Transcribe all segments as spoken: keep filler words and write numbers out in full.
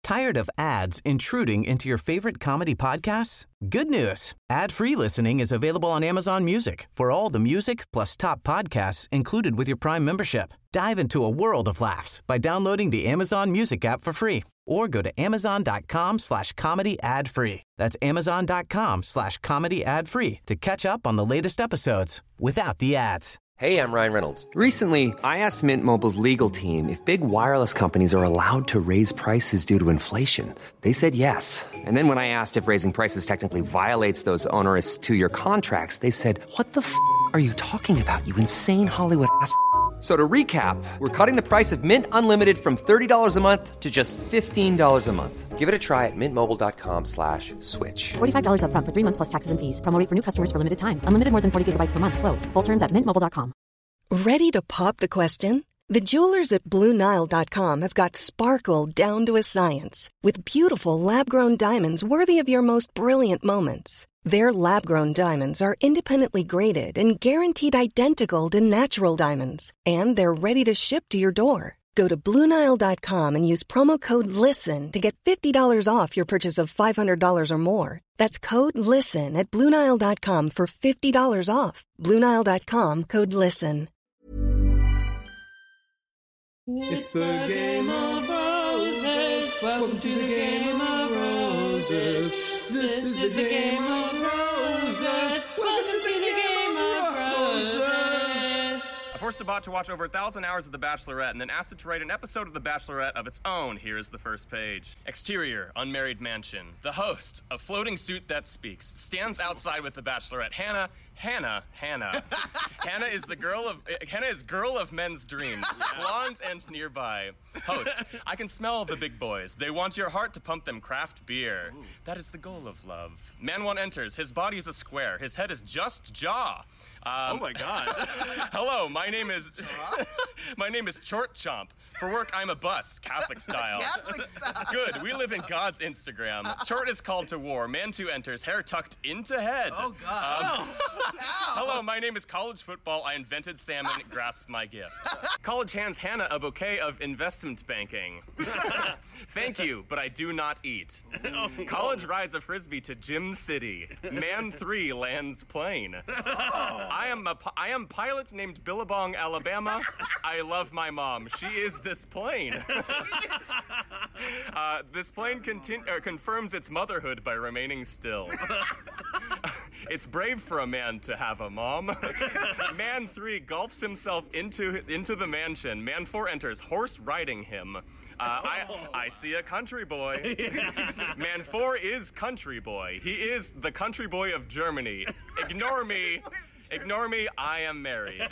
Tired of ads intruding into your favorite comedy podcasts? Good news. Ad-free listening is available on Amazon Music for all the music plus top podcasts included with your Prime membership. Dive into a world of laughs by downloading the Amazon Music app for free or go to amazon.com slash comedy ad free. That's amazon.com slash comedy ad free to catch up on the latest episodes without the ads. Hey, I'm Ryan Reynolds. Recently, I asked Mint Mobile's legal team if big wireless companies are allowed to raise prices due to inflation. They said yes. And then when I asked if raising prices technically violates those onerous two-year contracts, they said, what the f*** are you talking about, you insane Hollywood ass f- So to recap, we're cutting the price of Mint Unlimited from thirty dollars a month to just fifteen dollars a month. Give it a try at mintmobile.com slash switch. forty-five dollars up front for three months plus taxes and fees. Promo rate for new customers for limited time. Unlimited more than forty gigabytes per month. Slows full terms at mint mobile dot com. Ready to pop the question? The jewelers at Blue Nile dot com have got sparkle down to a science with beautiful lab-grown diamonds worthy of your most brilliant moments. Their lab-grown diamonds are independently graded and guaranteed identical to natural diamonds, and they're ready to ship to your door. Go to Blue Nile dot com and use promo code LISTEN to get fifty dollars off your purchase of five hundred dollars or more. That's code LISTEN at Blue Nile dot com for fifty dollars off. Blue Nile dot com, code LISTEN. It's the Game of Roses. Welcome to the Game of Roses. This is the Game of Roses. Welcome to the Game of Roses. I forced Sabat to watch over a thousand hours of The Bachelorette and then asked it to write an episode of The Bachelorette of its own. Here is the first page. Exterior, unmarried mansion. The host, a floating suit that speaks, stands outside with The Bachelorette. Hannah, Hannah, Hannah. Hannah is the girl of, uh, Hannah is girl of men's dreams, blonde and nearby. Host, I can smell the big boys. They want your heart to pump them craft beer. Ooh. That is the goal of love. Man one enters. His body is a square. His head is just jaw. Um, oh my God! Hello, my name is my name is Chort Chomp. For work, I'm a bus, Catholic style. Catholic style. Good. We live in God's Instagram. Chort is called to war. Man two enters, hair tucked into head. Oh God! Um, hello, my name is College Football. I invented salmon. Grasped my gift. College hands Hannah a bouquet of investment banking. Thank you, but I do not eat. Oh, College no. rides a frisbee to Gym City. Man three lands plane. Oh. I am a I am pilot named Billabong, Alabama. I love my mom. She is this plane. uh, this plane contin- uh, confirms its motherhood by remaining still. It's brave for a man to have a mom. Man three gulps himself into into the mansion. Man four enters, horse riding him. Uh, I I see a country boy. Man four is country boy. He is the country boy of Germany. Ignore me. Ignore me, I am married.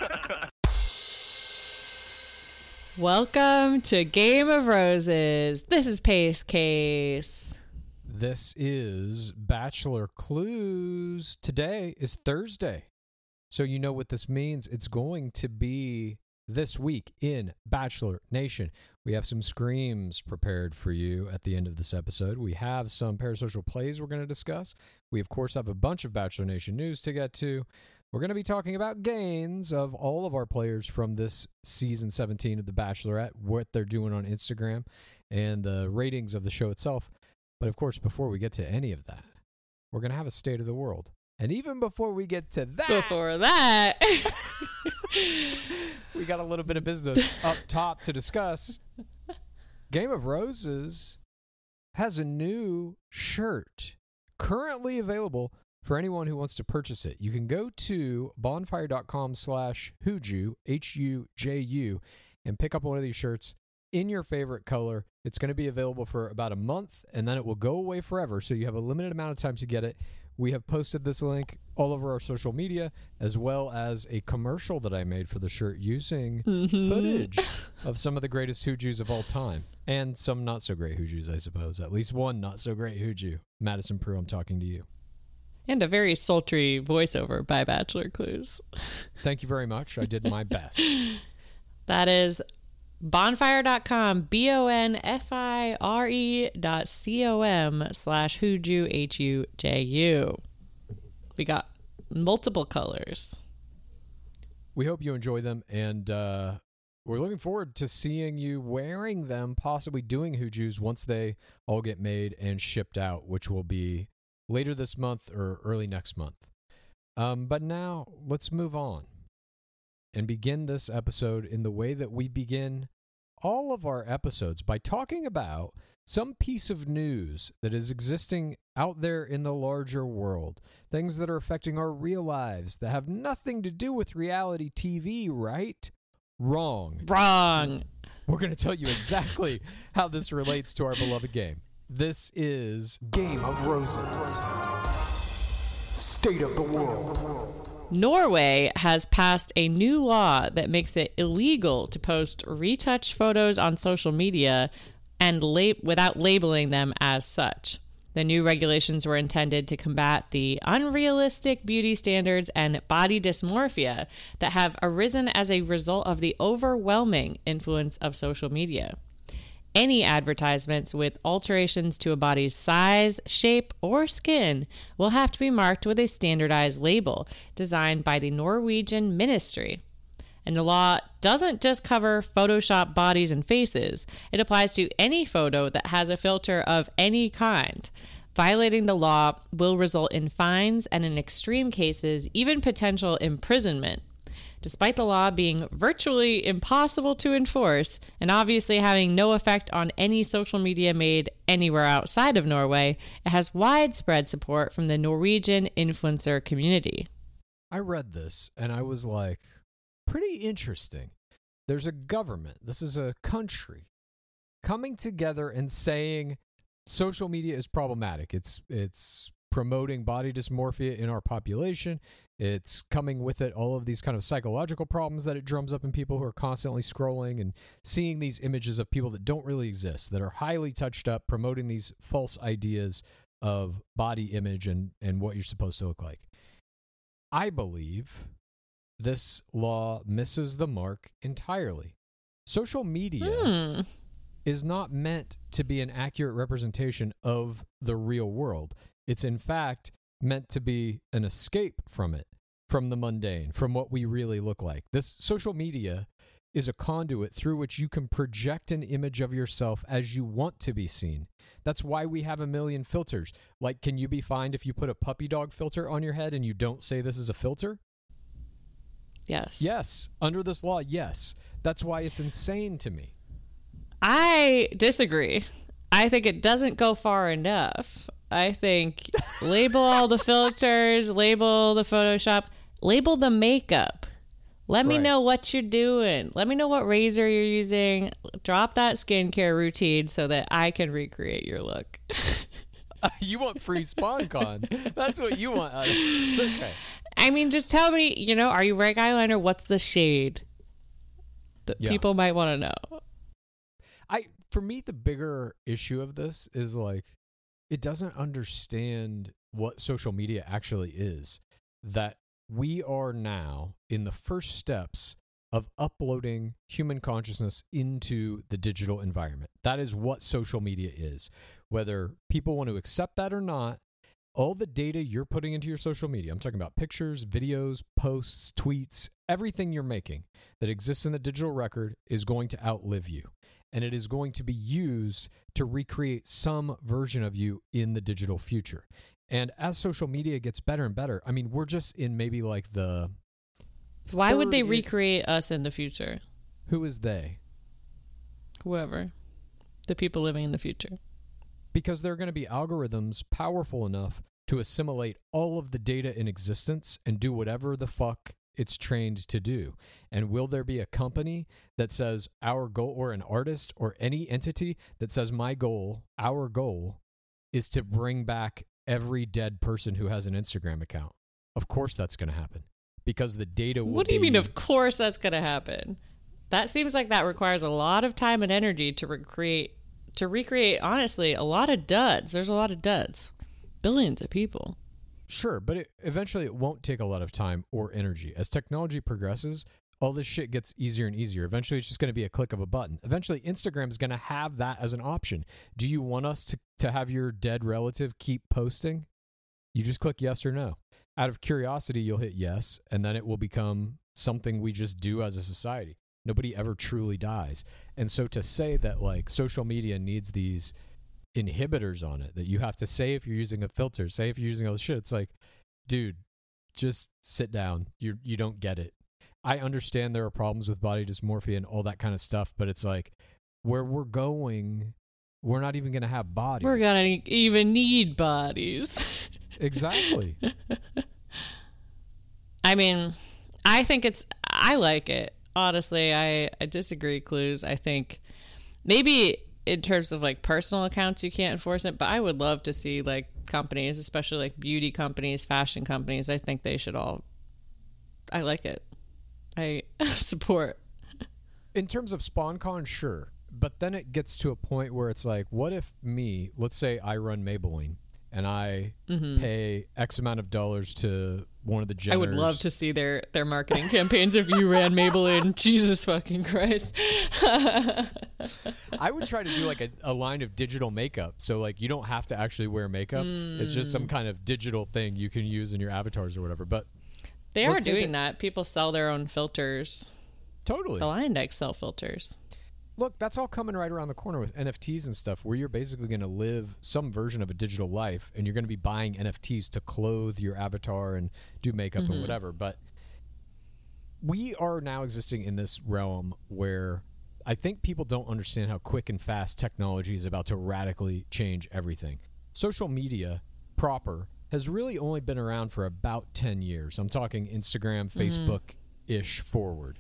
Welcome to Game of Roses. This is Pace Case. This is Bachelor Clues. Today is Thursday. So you know what this means. It's going to be this week in Bachelor Nation. We have some screams prepared for you at the end of this episode. We have some parasocial plays we're going to discuss. We, of course, have a bunch of Bachelor Nation news to get to. We're going to be talking about gains of all of our players from this season seventeen of The Bachelorette, what they're doing on Instagram, and the ratings of the show itself. But, of course, before we get to any of that, we're going to have a state of the world. And even before we get to that... Before that... we got a little bit of business up top to discuss. Game of Roses has a new shirt currently available for anyone who wants to purchase it. You can go to bonfire.com slash Huju, H U J U, and pick up one of these shirts in your favorite color. It's going to be available for about a month, and then it will go away forever, so you have a limited amount of time to get it. We have posted this link all over our social media, as well as a commercial that I made for the shirt using mm-hmm. footage of some of the greatest Hujus of all time. And some not so great Hujus, I suppose. At least one not so great Huju. Madison Prue, I'm talking to you. And a very sultry voiceover by Bachelor Clues. Thank you very much. I did my best. That is bonfire dot com, B O N F I R E dot C O M slash Huju, H U J U. We got multiple colors. We hope you enjoy them, and uh, we're looking forward to seeing you wearing them, possibly doing Hujus once they all get made and shipped out, which will be later this month or early next month. Um, but now let's move on and begin this episode in the way that we begin all of our episodes, by talking about some piece of news that is existing out there in the larger world, things that are affecting our real lives that have nothing to do with reality T V, right? Wrong. Wrong. We're going to tell you exactly how this relates to our beloved game. This is Game of Roses. State of the world. Norway has passed a new law that makes it illegal to post retouched photos on social media and lab- without labeling them as such. The new regulations were intended to combat the unrealistic beauty standards and body dysmorphia that have arisen as a result of the overwhelming influence of social media. Any advertisements with alterations to a body's size, shape, or skin will have to be marked with a standardized label designed by the Norwegian Ministry. And the law doesn't just cover Photoshop bodies and faces. It applies to any photo that has a filter of any kind. Violating the law will result in fines and, in extreme cases, even potential imprisonment. Despite the law being virtually impossible to enforce and obviously having no effect on any social media made anywhere outside of Norway, it has widespread support from the Norwegian influencer community. I read this and I was like, pretty interesting. There's a government, this is a country, coming together and saying social media is problematic. It's it's promoting body dysmorphia in our population. It's coming with it all of these kind of psychological problems that it drums up in people who are constantly scrolling and seeing these images of people that don't really exist, that are highly touched up, promoting these false ideas of body image and, and what you're supposed to look like. I believe this law misses the mark entirely. Social media Hmm. is not meant to be an accurate representation of the real world. It's in fact meant to be an escape from it, from the mundane, from what we really look like. This social media is a conduit through which you can project an image of yourself as you want to be seen. That's why we have a million filters. Like, can you be fined if you put a puppy dog filter on your head and you don't say this is a filter? Yes. Yes. Under this law, yes. That's why it's insane to me. I disagree. I think it doesn't go far enough. I think label all the filters, label the Photoshop, label the makeup. Let me Right. know what you're doing. Let me know what razor you're using. Drop that skincare routine so that I can recreate your look. You want free SpawnCon. That's what you want. Uh, it's okay. I mean, just tell me, you know, are you wearing eyeliner? What's the shade? That Yeah. people might want to know. I for me, the bigger issue of this is like, it doesn't understand what social media actually is. That we are now in the first steps of uploading human consciousness into the digital environment. That is what social media is. Whether people want to accept that or not, all the data you're putting into your social media, I'm talking about pictures, videos, posts, tweets, everything you're making that exists in the digital record is going to outlive you. And it is going to be used to recreate some version of you in the digital future. And as social media gets better and better, I mean, we're just in maybe like the... Why would they third- recreate us in the future? Who is they? Whoever. The people living in the future. Because there are going to be algorithms powerful enough to assimilate all of the data in existence and do whatever the fuck it's trained to do. And will there be a company that says our goal, or an artist or any entity that says my goal, our goal, is to bring back every dead person who has an Instagram account? Of course that's going to happen. Because the data will What do you be- mean, of course that's going to happen? That seems like that requires a lot of time and energy to recreate, to recreate, honestly, a lot of duds. There's a lot of duds. Billions of people. Sure, but it, eventually it won't take a lot of time or energy. As technology progresses, all this shit gets easier and easier. Eventually, it's just going to be a click of a button. Eventually, Instagram is going to have that as an option. Do you want us to, to have your dead relative keep posting? You just click yes or no. Out of curiosity, you'll hit yes, and then it will become something we just do as a society. Nobody ever truly dies. And so to say that like social media needs these inhibitors on it, that you have to say if you're using a filter, say if you're using all this shit, it's like, dude, just sit down. You you don't get it. I understand there are problems with body dysmorphia and all that kind of stuff, but it's like where we're going, we're not even going to have bodies. We're going to even need bodies. Exactly. I mean, I think it's, I like it. Honestly, I, I disagree, Clues. I think maybe in terms of like personal accounts, you can't enforce it, but I would love to see like companies, especially like beauty companies, fashion companies. I think they should all, I like it. I support. In terms of SpawnCon, sure. But then it gets to a point where it's like, what if me, let's say I run Maybelline, and I mm-hmm. pay X amount of dollars to one of the Jenners. I would love to see their, their marketing campaigns if you ran Maybelline. Jesus fucking Christ. I would try to do like a, a line of digital makeup. So like you don't have to actually wear makeup. Mm. It's just some kind of digital thing you can use in your avatars or whatever. But they are doing that, that. People sell their own filters. Totally. The Line Deck sell filters. Look, that's all coming right around the corner with N F Ts and stuff, where you're basically going to live some version of a digital life, and you're going to be buying N F Ts to clothe your avatar and do makeup mm-hmm. and whatever. But we are now existing in this realm where I think people don't understand how quick and fast technology is about to radically change everything. Social media proper has really only been around for about ten years. I'm talking Instagram, mm-hmm. Facebook-ish forward.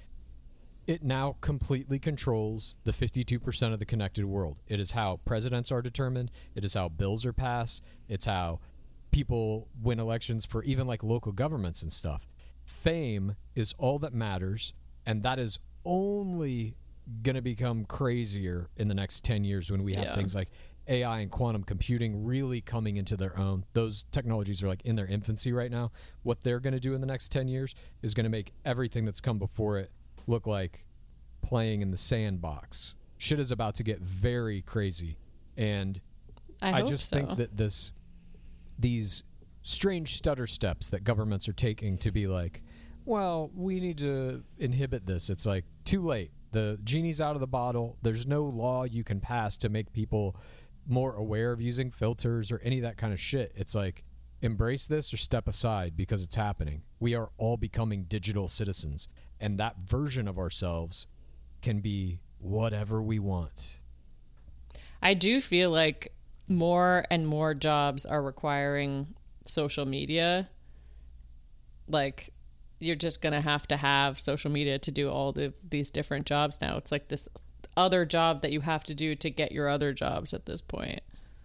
It now completely controls the fifty-two percent of the connected world. It is how presidents are determined. It is how bills are passed. It's how people win elections for even like local governments and stuff. Fame is all that matters, and that is only going to become crazier in the next ten years when we have yeah. things like A I and quantum computing really coming into their own. Those technologies are like in their infancy right now. What they're going to do in the next ten years is going to make everything that's come before it look like playing in the sandbox. Shit is about to get very crazy, and I, I just so. think that this these strange stutter steps that governments are taking to be like, well, we need to inhibit this. It's like too late. The genie's out of the bottle. There's no law you can pass to make people more aware of using filters or any of that kind of shit. It's like, embrace this or step aside because it's happening. We are all becoming digital citizens, and that version of ourselves can be whatever we want. I do feel like more and more jobs are requiring social media. Like, you're just going to have to have social media to do all the, these different jobs now. It's like this other job that you have to do to get your other jobs at this point.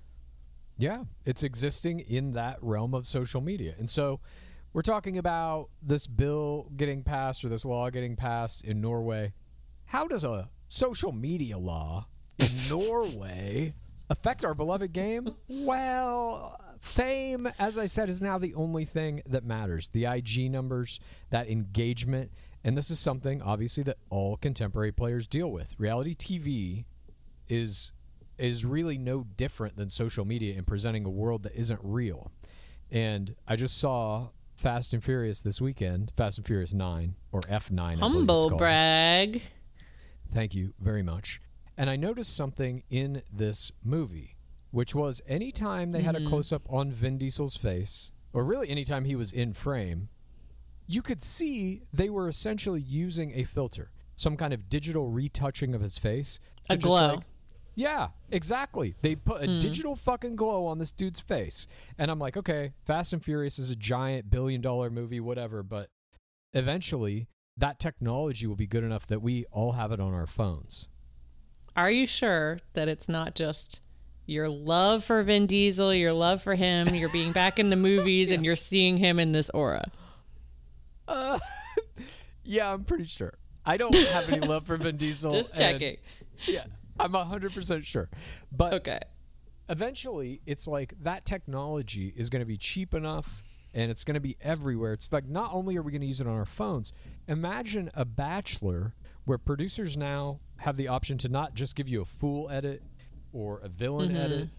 Yeah, it's existing in that realm of social media. And so we're talking about this bill getting passed or this law getting passed in Norway. How does a social media law in Norway affect our beloved game? Well, fame, as I said, is now the only thing that matters. The I G numbers, that engagement. And this is something, obviously, that all contemporary players deal with. Reality T V is... is really no different than social media in presenting a world that isn't real. And I just saw Fast and Furious this weekend, Fast and Furious nine, or F nine. Humble brag. Thank you very much. And I noticed something in this movie, which was anytime they mm-hmm. had a close-up on Vin Diesel's face, or really anytime he was in frame, you could see they were essentially using a filter, some kind of digital retouching of his face. A glow. Like, yeah, exactly. They put a Mm. digital fucking glow on this dude's face. And I'm like, okay, Fast and Furious is a giant billion dollar movie, whatever, but eventually that technology will be good enough that we all have it on our phones. Are you sure that it's not just your love for Vin Diesel, your love for him, you're being back in the movies, yeah. and you're seeing him in this aura? Uh, yeah, I'm pretty sure. I don't have any love for Vin Diesel. Just checking. And, yeah, I'm one hundred percent sure. But okay. Eventually, it's like that technology is going to be cheap enough and it's going to be everywhere. It's like not only are we going to use it on our phones, imagine a Bachelor where producers now have the option to not just give you a full edit or a villain mm-hmm. edit.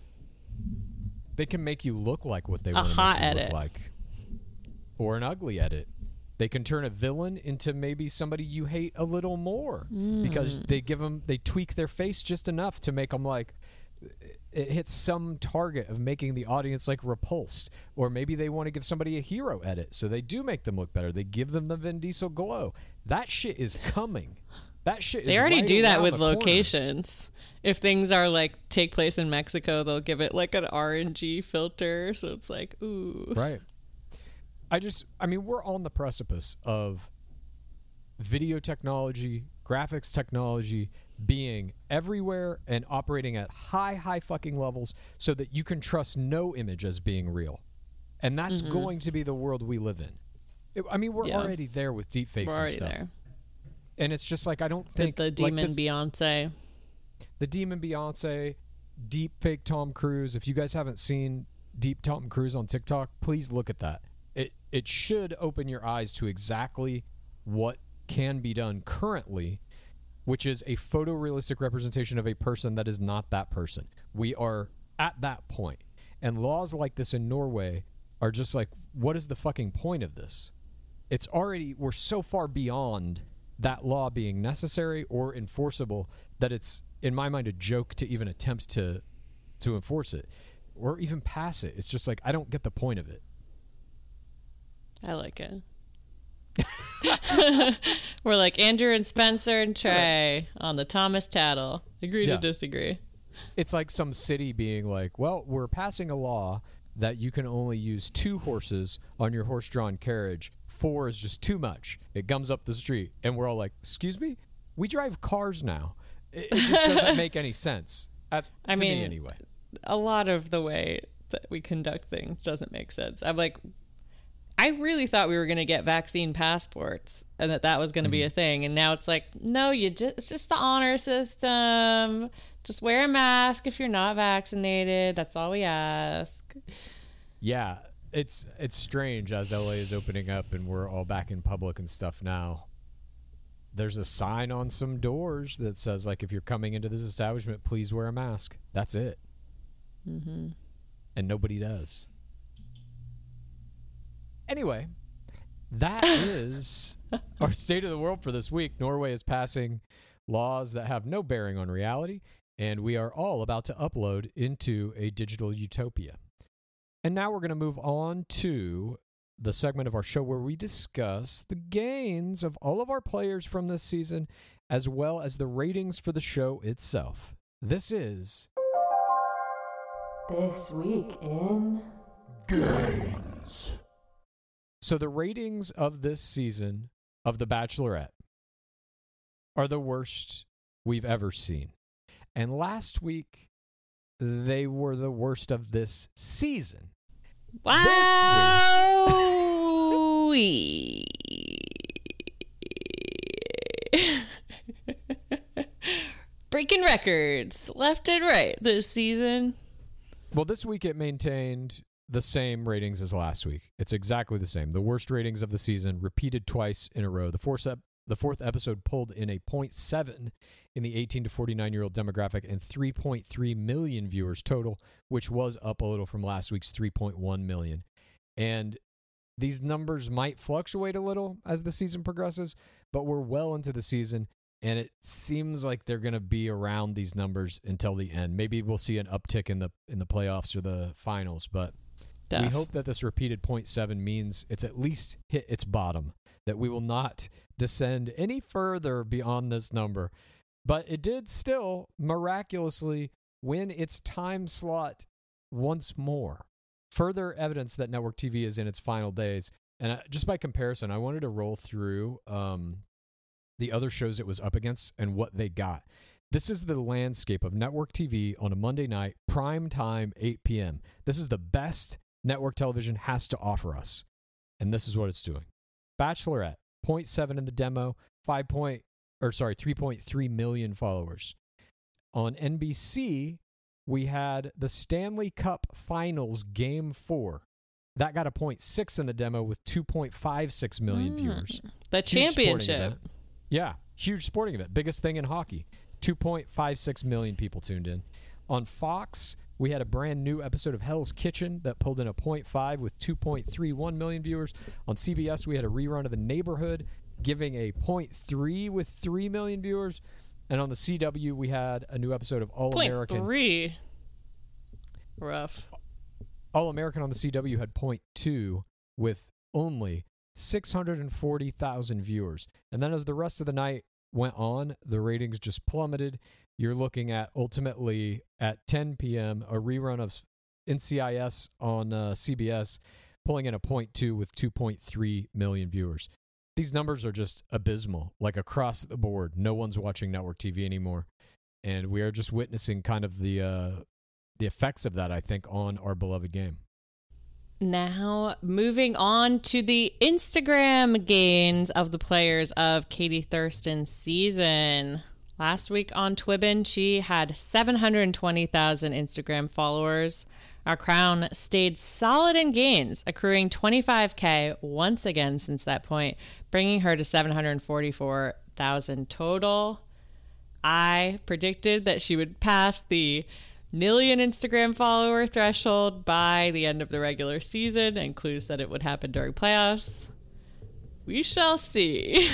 They can make you look like what they a want to hot make you edit. look like. Or an ugly edit. They can turn a villain into maybe somebody you hate a little more Mm. because they give them, they tweak their face just enough to make them like, it hits some target of making the audience like repulsed. Or maybe they want to give somebody a hero edit, so they do make them look better. They give them the Vin Diesel glow. That shit is coming. That shit They is already right do that around with the corner. locations. If things are like take place in Mexico, they'll give it like an R N G filter, so it's like, ooh. Right. I just, I mean, we're on the precipice of video technology, graphics technology being everywhere and operating at high, high fucking levels so that you can trust no image as being real. And that's Mm-hmm. going to be the world we live in. It, I mean, we're Yeah. already there with deepfakes We're and already stuff. there. And it's just like, I don't With think... the like demon this- Beyonce. the Demon Beyonce, deep fake Tom Cruise. If you guys haven't seen deep Tom Cruise on TikTok, please look at that. It it should open your eyes to exactly what can be done currently, which is a photorealistic representation of a person that is not that person. We are at that point. And laws like this in Norway are just like, what is the fucking point of this? It's already, we're so far beyond that law being necessary or enforceable that it's, in my mind, a joke to even attempt to to enforce it or even pass it. It's just like, I don't get the point of it. I like it. We're like Andrew and Spencer and Trey on the Thomas Tattle. Agree Yeah. to disagree. It's like some city being like, well, we're passing a law that you can only use two horses on your horse-drawn carriage. Four is just too much. It gums up the street. And we're all like, excuse me? We drive cars now. It, it just doesn't make any sense. At, I to mean, me anyway. A lot of the way that we conduct things doesn't make sense. I'm like, I really thought we were going to get vaccine passports and that that was going to Mm-hmm. be a thing. And now it's like, no, you just, it's just the honor system. Just wear a mask if you're not vaccinated. That's all we ask. Yeah, it's it's strange as L A is opening up and we're all back in public and stuff now. There's a sign on some doors that says, like, if you're coming into this establishment, please wear a mask. That's it. Mm-hmm. And nobody does. Anyway, that is our state of the world for this week. Norway is passing laws that have no bearing on reality, and we are all about to upload into a digital utopia. And now we're going to move on to the segment of our show where we discuss the gains of all of our players from this season, as well as the ratings for the show itself. This is This week in Gains. So the ratings of this season of The Bachelorette are the worst we've ever seen. And last week, they were the worst of this season. Wow! Breaking records left and right this season. Well, this week it maintained the same ratings as last week. It's exactly the same. The worst ratings of the season, repeated twice in a row. The fourth, ep- the fourth episode pulled in a point seven in the eighteen to forty-nine-year-old demographic and three point three million viewers total, which was up a little from last week's three point one million. And these numbers might fluctuate a little as the season progresses, but we're well into the season, and it seems like they're going to be around these numbers until the end. Maybe we'll see an uptick in the in the playoffs or the finals, but Duff. we hope that this repeated point seven means it's at least hit its bottom, that we will not descend any further beyond this number. But it did still miraculously win its time slot once more. Further evidence that network T V is in its final days. And uh, just by comparison, I wanted to roll through um, the other shows it was up against and what they got. This is the landscape of network T V on a Monday night, prime time, eight p.m. This is the best network television has to offer us. And this is what it's doing. Bachelorette, zero point seven in the demo, five point, or sorry, three point three million followers. On N B C, we had the Stanley Cup Finals Game four. That got a point six in the demo with two point five six million Mm, viewers. the Huge sporting championship. event. Yeah, huge sporting event. Biggest thing in hockey. two point five six million people tuned in. On Fox, We had a brand new episode of Hell's Kitchen that pulled in a point five with two point three one million viewers. On C B S, we had a rerun of The Neighborhood, giving a point three with three million viewers. And on the C W, we had a new episode of All American. point three. Rough. All American on the C W had point two with only six hundred forty thousand viewers. And then as the rest of the night went on, the ratings just plummeted. You're looking at ultimately at ten p.m. a rerun of N C I S on uh, C B S, pulling in a point two with two point three million viewers. These numbers are just abysmal, like across the board. No one's watching network T V anymore, and we are just witnessing kind of the uh, the effects of that, I think, on our beloved game. Now, moving on to the Instagram gains of the players of Katie Thurston's season. Last week on Twibbin, she had seven hundred twenty thousand Instagram followers. Our crown stayed solid in gains, accruing twenty-five K once again since that point, bringing her to seven hundred forty-four thousand total. I predicted that she would pass the million Instagram follower threshold by the end of the regular season, and Clue said it would happen during playoffs. We shall see.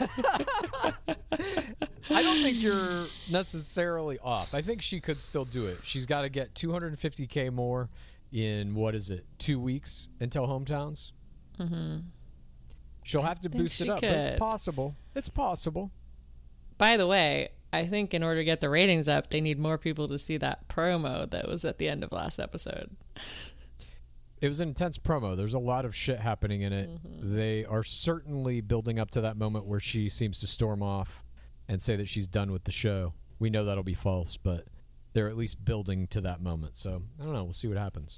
I don't think you're necessarily off. I think she could still do it. She's got to get two hundred fifty K more in, what is it, two weeks until hometowns? Mm-hmm. She'll have to boost it up, could. but it's possible. It's possible. By the way, I think in order to get the ratings up, they need more people to see that promo that was at the end of last episode. It was an intense promo. There's a lot of shit happening in it. Mm-hmm. They are certainly building up to that moment where she seems to storm off and say that she's done with the show. We know that'll be false, but they're at least building to that moment. So, I don't know. We'll see what happens.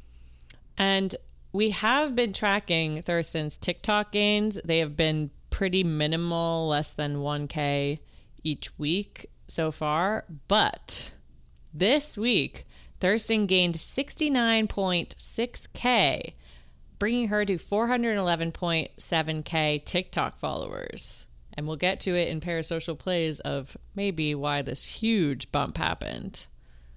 And we have been tracking Thurston's TikTok gains. They have been pretty minimal, less than one K each week so far. But this week, Thurston gained sixty-nine point six K, bringing her to four hundred eleven point seven K TikTok followers. And we'll get to it in Parasocial Plays of maybe why this huge bump happened.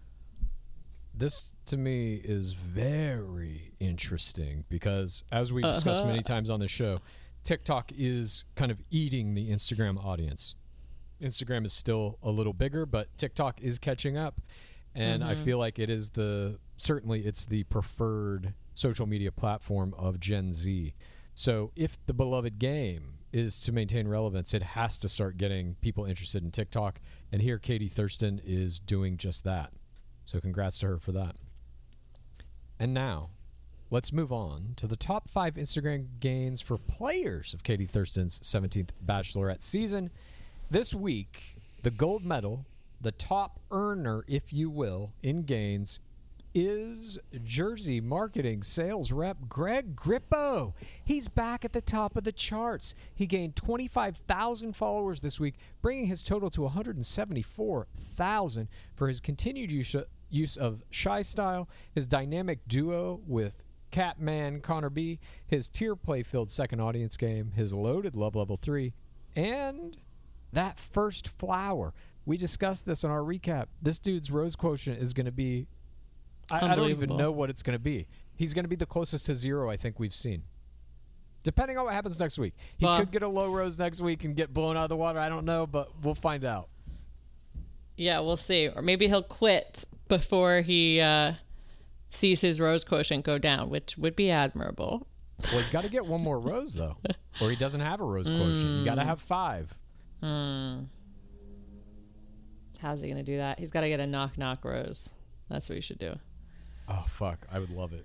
This, to me, is very interesting because, as we've discussed uh-huh. many times on the show, TikTok is kind of eating the Instagram audience. Instagram is still a little bigger, but TikTok is catching up. And mm-hmm. I feel like it is the, certainly it's the preferred social media platform of Gen Z. So if the beloved game is to maintain relevance, it has to start getting people interested in TikTok. And here Katie Thurston is doing just that. So congrats to her for that. And now, let's move on to the top five Instagram gains for players of Katie Thurston's seventeenth Bachelorette season. This week, the gold medal, the top earner, if you will, in gains, is Jersey marketing sales rep Greg Grippo. He's back at the top of the charts. He gained twenty-five thousand followers this week, bringing his total to one hundred seventy-four thousand for his continued use of, use of Shy Style, his dynamic duo with Catman Connor B, his tier play-filled second audience game, his loaded Love Level three, and that first flower. We discussed this in our recap. This dude's rose quotient is going to be, I, I don't even know what it's going to be. He's going to be the closest to zero I think we've seen. Depending on what happens next week. He well, could get a low rose next week and get blown out of the water. I don't know, but we'll find out. Yeah, we'll see. Or maybe he'll quit before he uh, sees his rose quotient go down, which would be admirable. Well, he's got to get one more rose, though. Or he doesn't have a rose quotient. Mm. You got to have five. Hmm. How's he going to do that? He's got to get a knock-knock rose. That's what he should do. Oh, fuck. I would love it.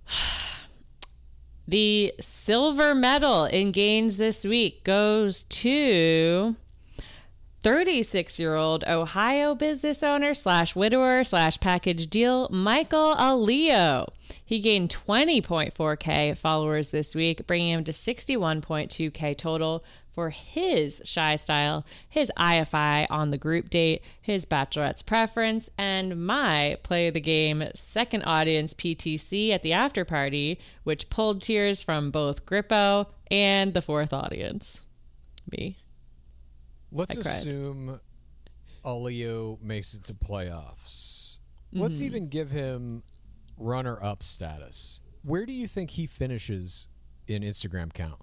The silver medal in gains this week goes to thirty-six-year-old Ohio business owner slash widower slash package deal Michael Aleo. He gained twenty point four K followers this week, bringing him to sixty-one point two K total for his Shy Style, his I F I on the group date, his Bachelorette's preference, and my Play the Game second audience P T C at the after party, which pulled tears from both Grippo and the fourth audience. Me. Let's assume Aleo makes it to playoffs. let's Mhm. even give him runner-up status. Where do you think he finishes in Instagram count?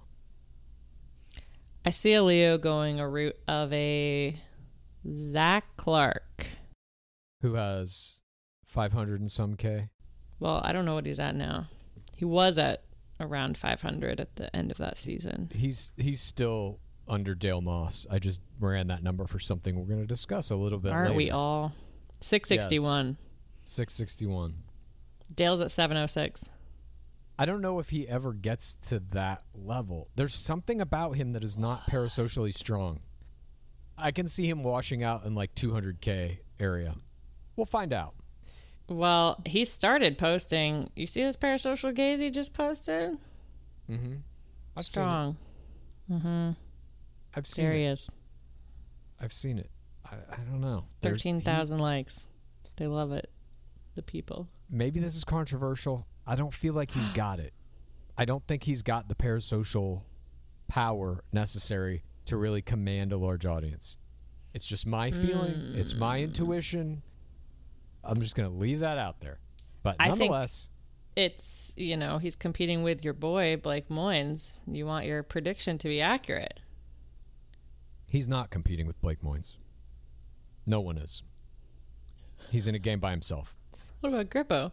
I see a Leo going a route of a Zach Clark. Who has five hundred and some K? Well, I don't know what he's at now. He was at around five hundred at the end of that season. He's he's still under Dale Moss. I just ran that number for something we're going to discuss a little bit Aren't later. we all? six sixty-one. Yes. six sixty-one. Dale's at seven oh six. I don't know if he ever gets to that level. There's something about him that is not parasocially strong. I can see him washing out in like two hundred K area. We'll find out. Well, he started posting. You see this parasocial gaze he just posted? Mm-hmm. I've Strong. Mm-hmm. Seen it. I've seen There he it. is. I've seen it. I, I don't know. There's- thirteen thousand likes. They love it. The people. he- Maybe this is controversial. I don't feel like he's got it. I don't think he's got the parasocial power necessary to really command a large audience. It's just my feeling. Mm. It's my intuition. I'm just going to leave that out there. But I think- nonetheless, It's, you know, he's competing with your boy, Blake Moynes. You want your prediction to be accurate. he's not competing with Blake Moynes. No one is. He's in a game by himself. What about Grippo?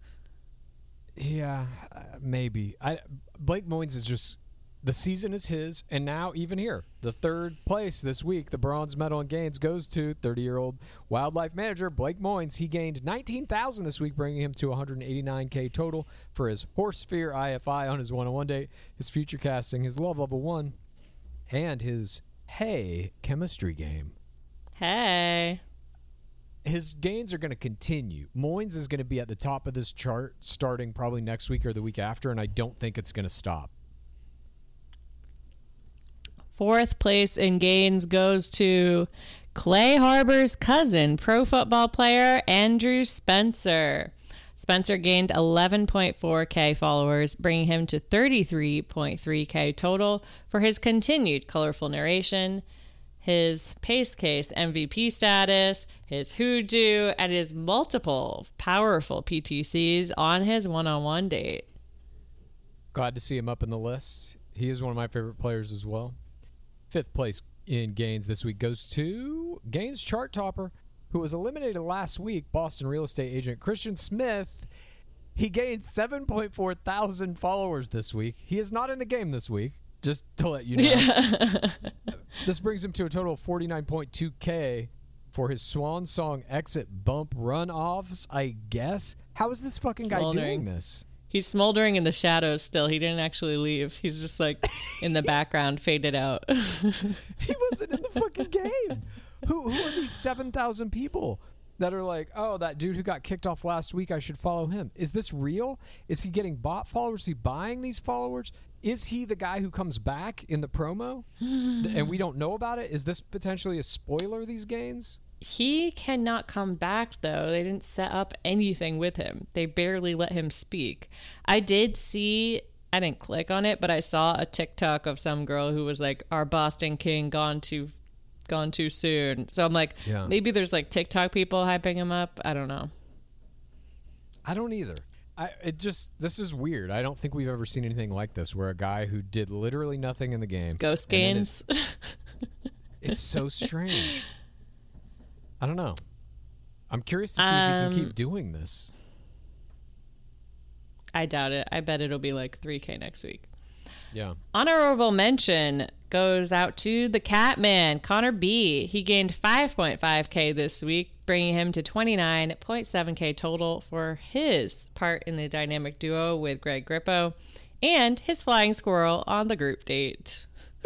Yeah, uh, maybe. I Blake Moynes is just, the season is his, and now even here, the third place this week, the bronze medal in gains goes to thirty-year-old wildlife manager Blake Moynes. He gained nineteen thousand this week, bringing him to one hundred eighty-nine K total for his Horse Sphere I F I on his one-on-one date, his future casting, his love level one, and his Hey chemistry game. Hey. His gains are going to continue. Moynes is going to be at the top of this chart starting probably next week or the week after, and I don't think it's going to stop. Fourth place in gains goes to Clay Harbor's cousin, pro football player Andrew Spencer. Spencer gained eleven point four K followers, bringing him to thirty-three point three K total for his continued colorful narration, his Pace Case M V P status, his hoodoo, and his multiple powerful P T Cs on his one-on-one date. Glad to see him up in the list. He is one of my favorite players as well. Fifth place in gains this week goes to Gains chart topper, who was eliminated last week, Boston real estate agent Christian Smith. He gained seven point four thousand followers this week. He is not in the game this week, just to let you know. Yeah. This brings him to a total of forty-nine point two K for his swan song exit bump runoffs, I guess. How is this fucking guy Smoldering. doing this? He's smoldering in the shadows still. He didn't actually leave. He's just like in the background, faded out. He wasn't in the fucking game. Who who are these seven thousand people that are like, oh, that dude who got kicked off last week, I should follow him? Is this real? Is he getting bot followers? Is he buying these followers? Is he the guy who comes back in the promo and we don't know about it? Is this potentially a spoiler, these gains? He cannot come back, though. They didn't set up anything with him. They barely let him speak. I did see, I didn't click on it, but I saw a TikTok of some girl who was like, our Boston King gone too gone too soon. So I'm like, Yeah. maybe there's like TikTok people hyping him up. I don't know. I don't either. I it just this is weird. I don't think we've ever seen anything like this where a guy who did literally nothing in the game. Ghost and then gains. is- It's so strange. I don't know. I'm curious to see if we Um, can keep doing this. I doubt it. I bet it'll be like three K next week. Yeah. Honorable mention goes out to the Catman, Connor B. He gained five point five K this week, bringing him to twenty-nine point seven K total for his part in the dynamic duo with Greg Grippo and his flying squirrel on the group date.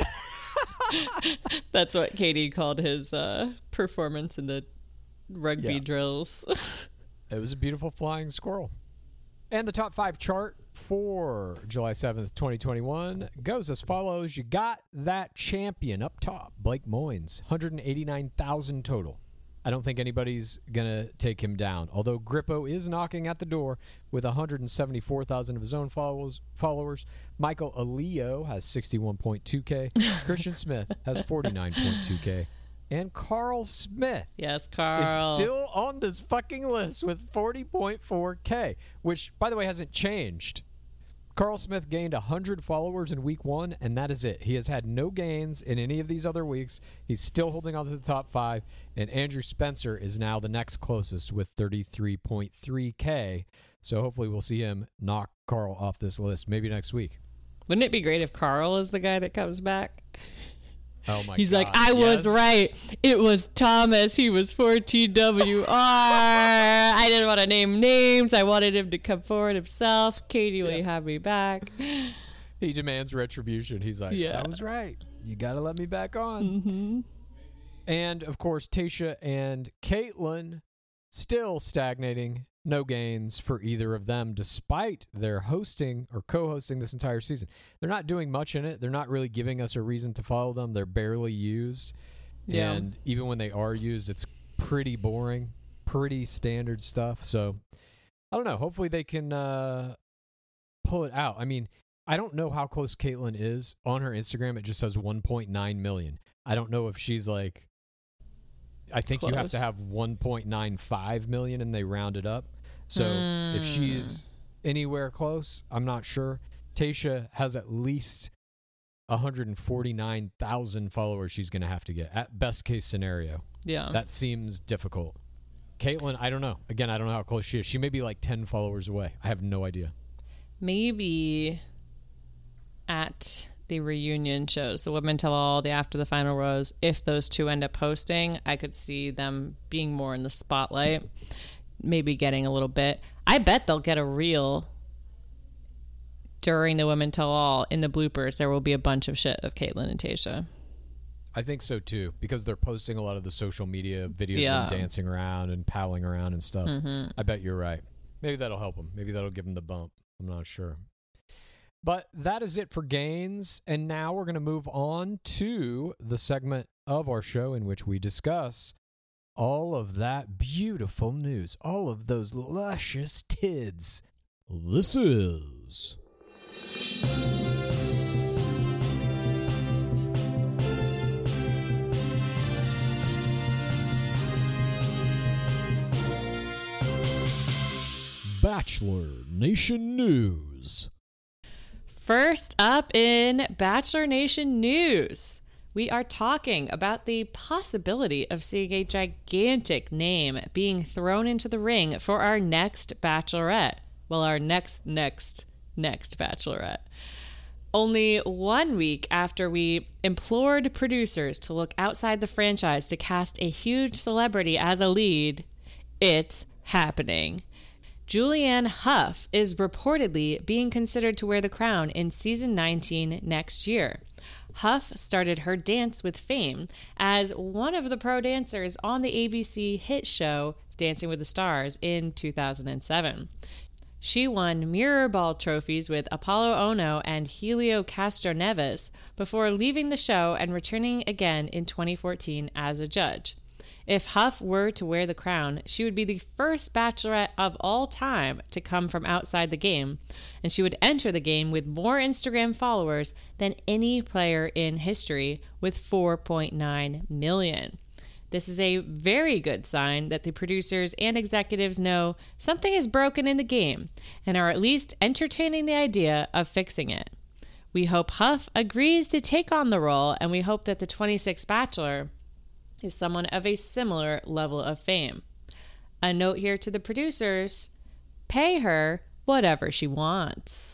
That's what Katie called his uh, performance in the rugby Yeah. drills. It was a beautiful flying squirrel. And the top five chart for July seventh, twenty twenty-one goes as follows. You got that champion up top, Blake Moynes, one hundred eighty-nine thousand total. I don't think anybody's going to take him down, although Grippo is knocking at the door with one hundred seventy-four thousand of his own followers. followers. Michael Aleo has sixty-one point two K. Christian Smith has forty-nine point two K. And Carl Smith Yes, Carl. is still on this fucking list with forty point four K, which, by the way, hasn't changed. Carl Smith gained one hundred followers in week one, and that is it. He has had no gains in any of these other weeks. He's still holding on to the top five, and Andrew Spencer is now the next closest with thirty-three point three K. So hopefully we'll see him knock Carl off this list maybe next week. Wouldn't it be great if Carl is the guy that comes back? Oh, my He's God. like, I yes. was right. It was Thomas. He was fourteen W R. I didn't want to name names. I wanted him to come forward himself. Katie, will Yeah. you have me back? He demands retribution. He's like, Yeah. I was right. You got to let me back on. Mm-hmm. And, of course, Tasha and Caitlin still stagnating. No gains for either of them, despite their hosting or co-hosting this entire season. They're not doing much in it. They're not really giving us a reason to follow them. They're barely used. Yeah. And even when they are used, it's pretty boring, pretty standard stuff. So, I don't know. Hopefully they can uh, pull it out. I mean, I don't know how close Caitlin is. On her Instagram, it just says one point nine million. I don't know if she's like... I think Close. you have to have one point nine five million and they round it up. So Mm. if she's anywhere close, I'm not sure. Tasha has at least one hundred forty-nine thousand followers she's going to have to get at best case scenario. Yeah. That seems difficult. Caitlin, I don't know. Again, I don't know how close she is. She may be like ten followers away. I have no idea. Maybe at the reunion shows, the Women Tell All, the After the Final Rose, if those two end up hosting, I could see them being more in the spotlight, maybe getting a little bit. I bet they'll get a reel during the Women Tell All. In the bloopers, there will be a bunch of shit of Caitlin and Tasha. I think so too, because they're posting a lot of the social media videos Yeah. of them dancing around and palling around and stuff. Mhm. I bet you're right. Maybe that'll help them. Maybe that'll give them the bump. I'm not sure. But that is it for gains. And now we're going to move on to the segment of our show in which we discuss all of that beautiful news, all of those luscious tids. This is... Bachelor Nation News. First up in Bachelor Nation news, we are talking about the possibility of seeing a gigantic name being thrown into the ring for our next Bachelorette. Well, our next, next, next Bachelorette. Only one week after we implored producers to look outside the franchise to cast a huge celebrity as a lead, it's happening. Julianne Hough is reportedly being considered to wear the crown in season nineteen next year. Hough started her dance with fame as one of the pro dancers on the A B C hit show Dancing with the Stars in two thousand seven. She won mirror ball trophies with Apollo Ono and Helio Castroneves before leaving the show and returning again in twenty fourteen as a judge. If Hough were to wear the crown, she would be the first bachelorette of all time to come from outside the game, and she would enter the game with more Instagram followers than any player in history, with four point nine million. This is a very good sign that the producers and executives know something is broken in the game and are at least entertaining the idea of fixing it. We hope Hough agrees to take on the role, and we hope that the twenty-sixth Bachelor is someone of a similar level of fame. A note here to the producers, pay her whatever she wants.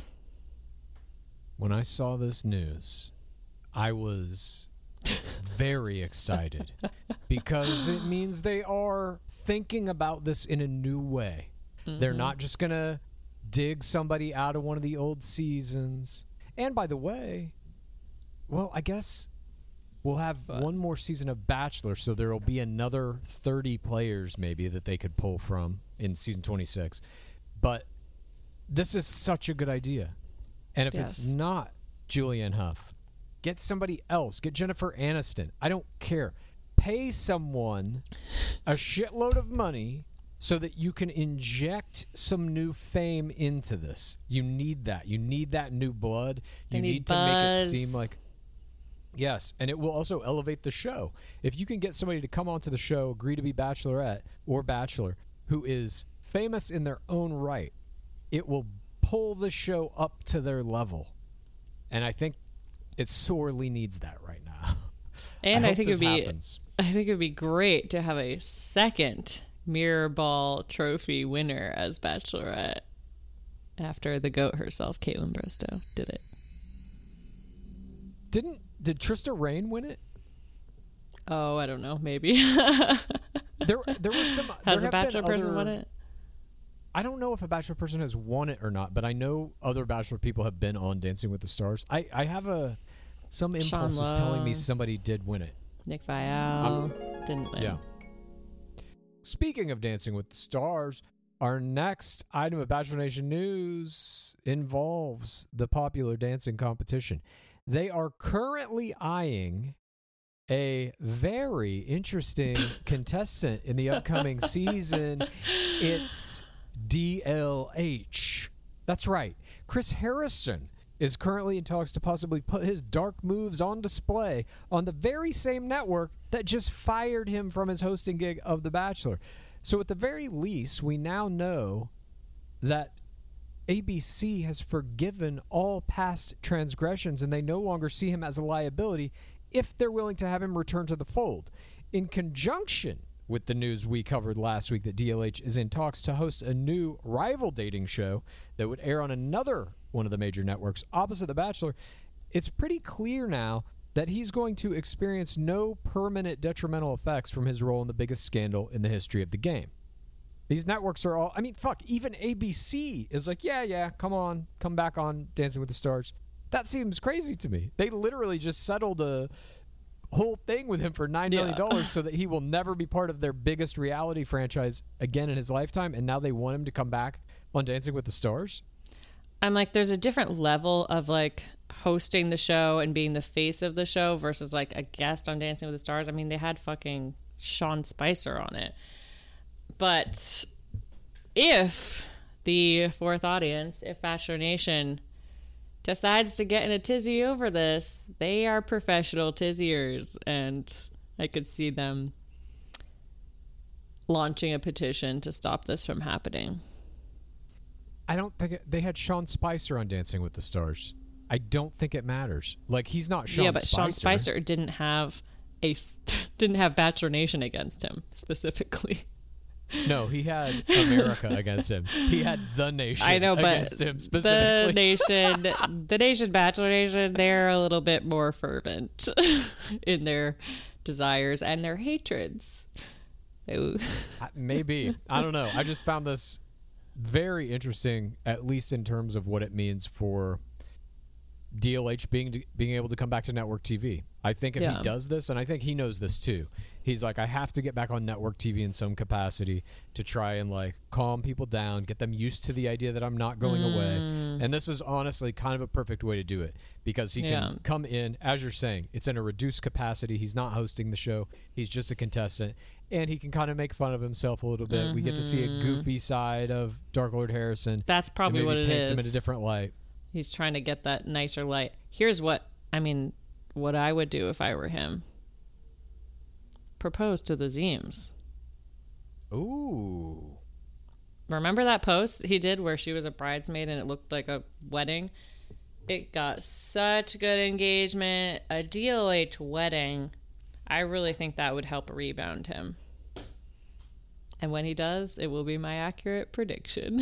When I saw this news, I was very excited because it means they are thinking about this in a new way. Mm-hmm. They're not just going to dig somebody out of one of the old seasons. And by the way, well, I guess we'll have but. one more season of Bachelor, so there will be another thirty players maybe that they could pull from in season twenty-six. But this is such a good idea. And if yes. it's not Julianne Hough, get somebody else. Get Jennifer Aniston. I don't care. Pay someone a shitload of money so that you can inject some new fame into this. You need that. You need that new blood. They you need, need buzz. to make it seem like... Yes, and it will also elevate the show. If you can get somebody to come onto the show, agree to be bachelorette or bachelor, who is famous in their own right, it will pull the show up to their level. And I think it sorely needs that right now. And I, I think it'd be happens. I think it'd be great to have a second Mirror Ball trophy winner as bachelorette after the GOAT herself, Caitlin Bristow, did it. Didn't did Trista Rain win it? Oh, I don't know. Maybe. there, there was some. Has there a bachelor person other, won it? I don't know if a bachelor person has won it or not, but I know other bachelor people have been on Dancing with the Stars. I, I have a some impulse is telling me somebody did win it. Nick Viall um, didn't win. Yeah. Speaking of Dancing with the Stars, our next item of Bachelor Nation news involves the popular dancing competition. They are currently eyeing a very interesting contestant in the upcoming season. It's D L H. That's right. Chris Harrison is currently in talks to possibly put his dark moves on display on the very same network that just fired him from his hosting gig of The Bachelor. So at the very least, we now know that A B C has forgiven all past transgressions and they no longer see him as a liability if they're willing to have him return to the fold. In conjunction with the news we covered last week that D L H is in talks to host a new rival dating show that would air on another one of the major networks opposite The Bachelor, it's pretty clear now that he's going to experience no permanent detrimental effects from his role in the biggest scandal in the history of the game. These networks are all, I mean, fuck, even A B C is like, yeah, yeah, come on, come back on Dancing with the Stars. That seems crazy to me. They literally just settled a whole thing with him for nine million dollars yeah. so that he will never be part of their biggest reality franchise again in his lifetime, and now they want him to come back on Dancing with the Stars? I'm like, there's a different level of like hosting the show and being the face of the show versus like a guest on Dancing with the Stars. I mean, they had fucking Sean Spicer on it. But if the fourth audience, if Bachelor Nation decides to get in a tizzy over this, they are professional tizziers, and I could see them launching a petition to stop this from happening. I don't think it, they had Sean Spicer on Dancing with the Stars. I don't think it matters. Like, he's not Sean Spicer. Yeah, but Spicer. Sean Spicer didn't have a didn't have Bachelor Nation against him specifically. No, he had America against him. He had the nation I know, but against him specifically. The nation, the nation, Bachelor Nation, they're a little bit more fervent in their desires and their hatreds. Maybe. I don't know. I just found this very interesting, at least in terms of what it means for D L H being being able to come back to network T V. I think if yeah. he does this, and I think he knows this too, he's like, I have to get back on network T V in some capacity to try and like calm people down, get them used to the idea that I'm not going mm. away. And this is honestly kind of a perfect way to do it, because he yeah. can come in, as you're saying, it's in a reduced capacity. He's not hosting the show. He's just a contestant, and he can kind of make fun of himself a little bit. Mm-hmm. We get to see a goofy side of Dark Lord Harrison. That's probably what it paints is. him in a different light. He's trying to get that nicer light. Here's what, I mean, what I would do if I were him. Propose to the Zeems. Ooh. Remember that post he did where she was a bridesmaid and it looked like a wedding? It got such good engagement. A D L H wedding. I really think that would help rebound him. And when he does, it will be my accurate prediction.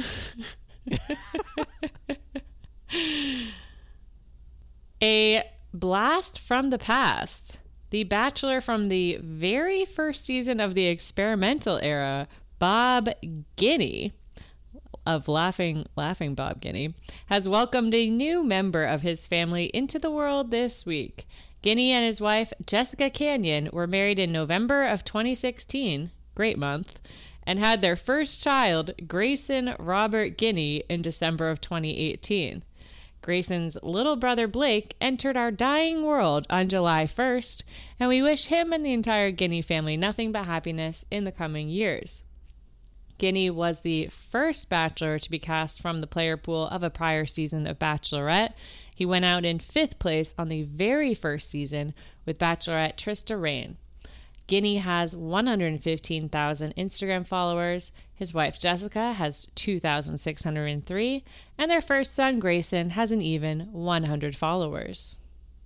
A blast from the past. The Bachelor from the very first season of the experimental era, Bob Guiney, of Laughing Laughing Bob Guiney, has welcomed a new member of his family into the world this week. Guiney and his wife, Jessica Canyon, were married in November of twenty sixteen, great month, and had their first child, Grayson Robert Guiney, in December of twenty eighteen. Grayson's little brother Blake entered our dying world on July first, and we wish him and the entire Guiney family nothing but happiness in the coming years. Guiney was the first Bachelor to be cast from the player pool of a prior season of Bachelorette, He went out in fifth place on the very first season with Bachelorette Trista Rain. Guinea has one hundred fifteen thousand Instagram followers. His wife Jessica has two thousand six hundred three, and their first son Grayson has an even one hundred followers.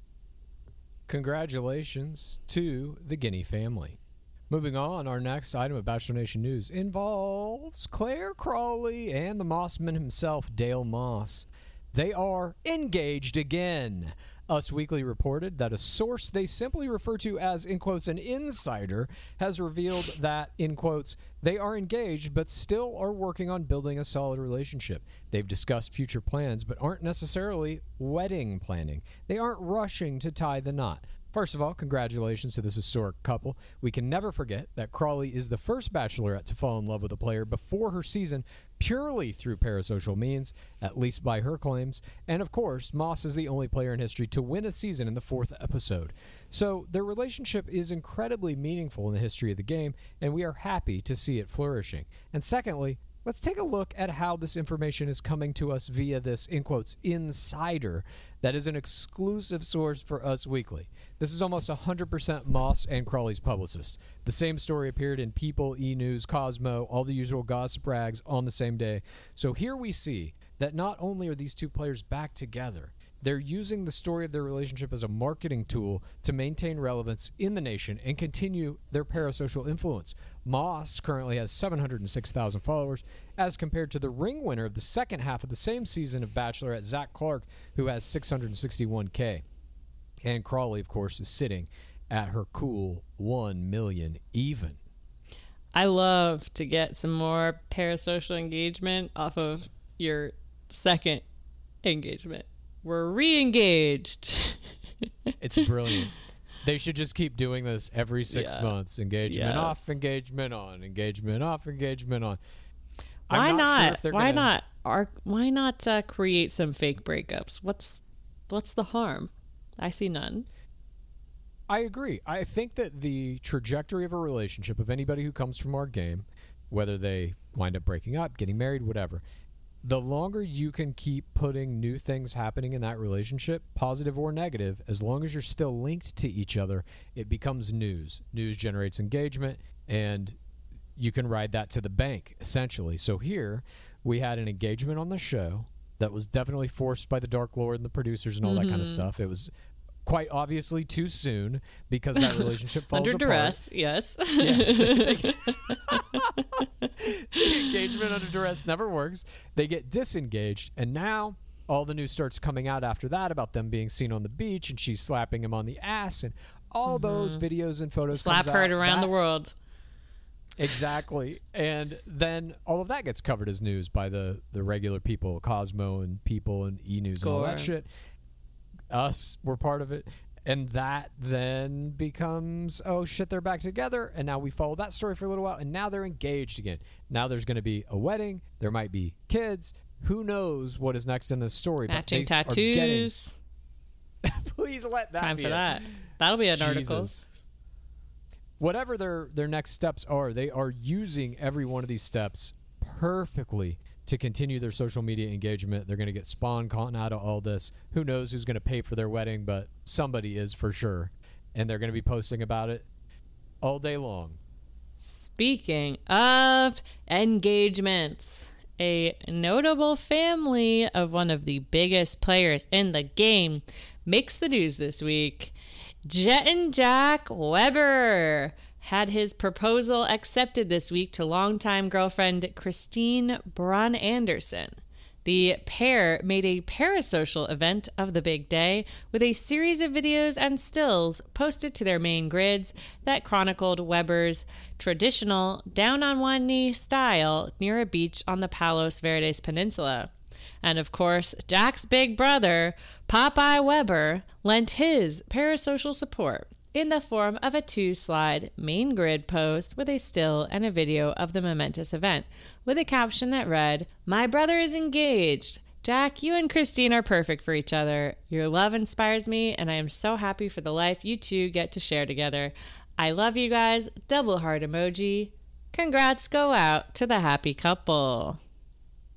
Congratulations to the Guinea family. Moving on, our next item of Bachelor Nation news involves Claire Crawley and the Mossman himself, Dale Moss. They are engaged again. Us Weekly reported that a source they simply refer to as, in quotes, an insider, has revealed that, in quotes, they are engaged but still are working on building a solid relationship. They've discussed future plans but aren't necessarily wedding planning. They aren't rushing to tie the knot. First of all, congratulations to this historic couple. We can never forget that Crawley is the first Bachelorette to fall in love with a player before her season purely through parasocial means, at least by her claims. And of course, Moss is the only player in history to win a season in the fourth episode. So their relationship is incredibly meaningful in the history of the game, and we are happy to see it flourishing. And secondly, let's take a look at how this information is coming to us via this, in quotes, insider that is an exclusive source for Us Weekly. This is almost one hundred percent Moss and Crawley's publicist. The same story appeared in People, E! News, Cosmo, all the usual gossip rags on the same day. So here we see that not only are these two players back together, they're using the story of their relationship as a marketing tool to maintain relevance in the nation and continue their parasocial influence. Moss currently has seven hundred six thousand followers, as compared to the ring winner of the second half of the same season of Bachelorette, Zach Clark, who has six hundred sixty-one K. And Crawley, of course, is sitting at her cool one million even. I love to get some more parasocial engagement off of your second engagement. We're re-engaged. It's brilliant. They should just keep doing this every six Yeah. months. Engagement Yes. off, engagement on, engagement off, engagement on. Why I'm not? not? Sure if they're why gonna... not? Ar- why not uh, create some fake breakups? What's what's the harm? I see none. I agree. I think that the trajectory of a relationship of anybody who comes from our game, whether they wind up breaking up, getting married, whatever, the longer you can keep putting new things happening in that relationship, positive or negative, as long as you're still linked to each other, it becomes news. News generates engagement, and you can ride that to the bank, essentially. So here, we had an engagement on the show that was definitely forced by the Dark Lord and the producers and all Mm-hmm. that kind of stuff. It was quite obviously too soon because that relationship falls Under apart. duress, yes. Yes. The engagement under duress never works. They get disengaged, and now all the news starts coming out after that about them being seen on the beach, and she's slapping him on the ass, and all mm-hmm. those videos and photos Slap comes heard out. around That- the world. Exactly. And then all of that gets covered as news by the, the regular people, Cosmo and People and E! News and all that Gore. shit. Us, we're part of it. And that then becomes, oh shit, they're back together. And now we follow that story for a little while. And now they're engaged again. Now there's going to be a wedding. There might be kids. Who knows what is next in this story. Matching but they are tattoos. getting- Please let that Time be for it. that. That'll be an Jesus. article. Whatever their their next steps are, they are using every one of these steps perfectly to continue their social media engagement. They're going to get spawn content out of all this. Who knows who's going to pay for their wedding, but somebody is for sure. And they're going to be posting about it all day long. Speaking of engagements, a notable family of one of the biggest players in the game makes the news this week. Jet and Jack Weber had his proposal accepted this week to longtime girlfriend Christine Braun Anderson. The pair made a parasocial event of the big day with a series of videos and stills posted to their main grids that chronicled Weber's traditional down-on-one-knee style near a beach on the Palos Verdes Peninsula. And of course, Jack's big brother, Popeye Weber, lent his parasocial support in the form of a two-slide main grid post with a still and a video of the momentous event, with a caption that read, "My brother is engaged. Jack, you and Christine are perfect for each other. Your love inspires me, and I am so happy for the life you two get to share together. I love you guys. Double heart emoji. Congrats go out to the happy couple."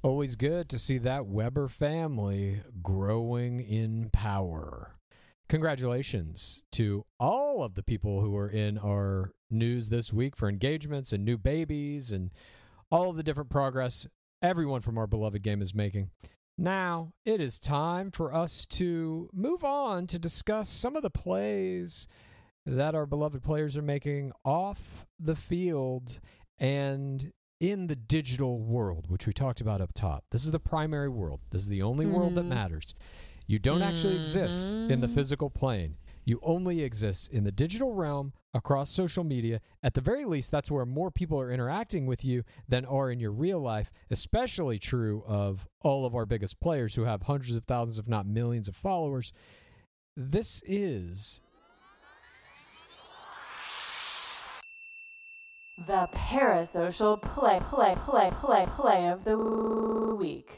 Always good to see that Weber family growing in power. Congratulations to all of the people who are in our news this week for engagements and new babies and all of the different progress everyone from our beloved game is making. Now, it is time for us to move on to discuss some of the plays that our beloved players are making off the field and in the digital world, which we talked about up top. This is the primary world. This is the only mm. world that matters. You don't mm-hmm. actually exist in the physical plane. You only exist in the digital realm across social media. At the very least, that's where more people are interacting with you than are in your real life, especially true of all of our biggest players who have hundreds of thousands, if not millions of followers. This is the Parasocial Play, Play, Play, Play, Play of the Week.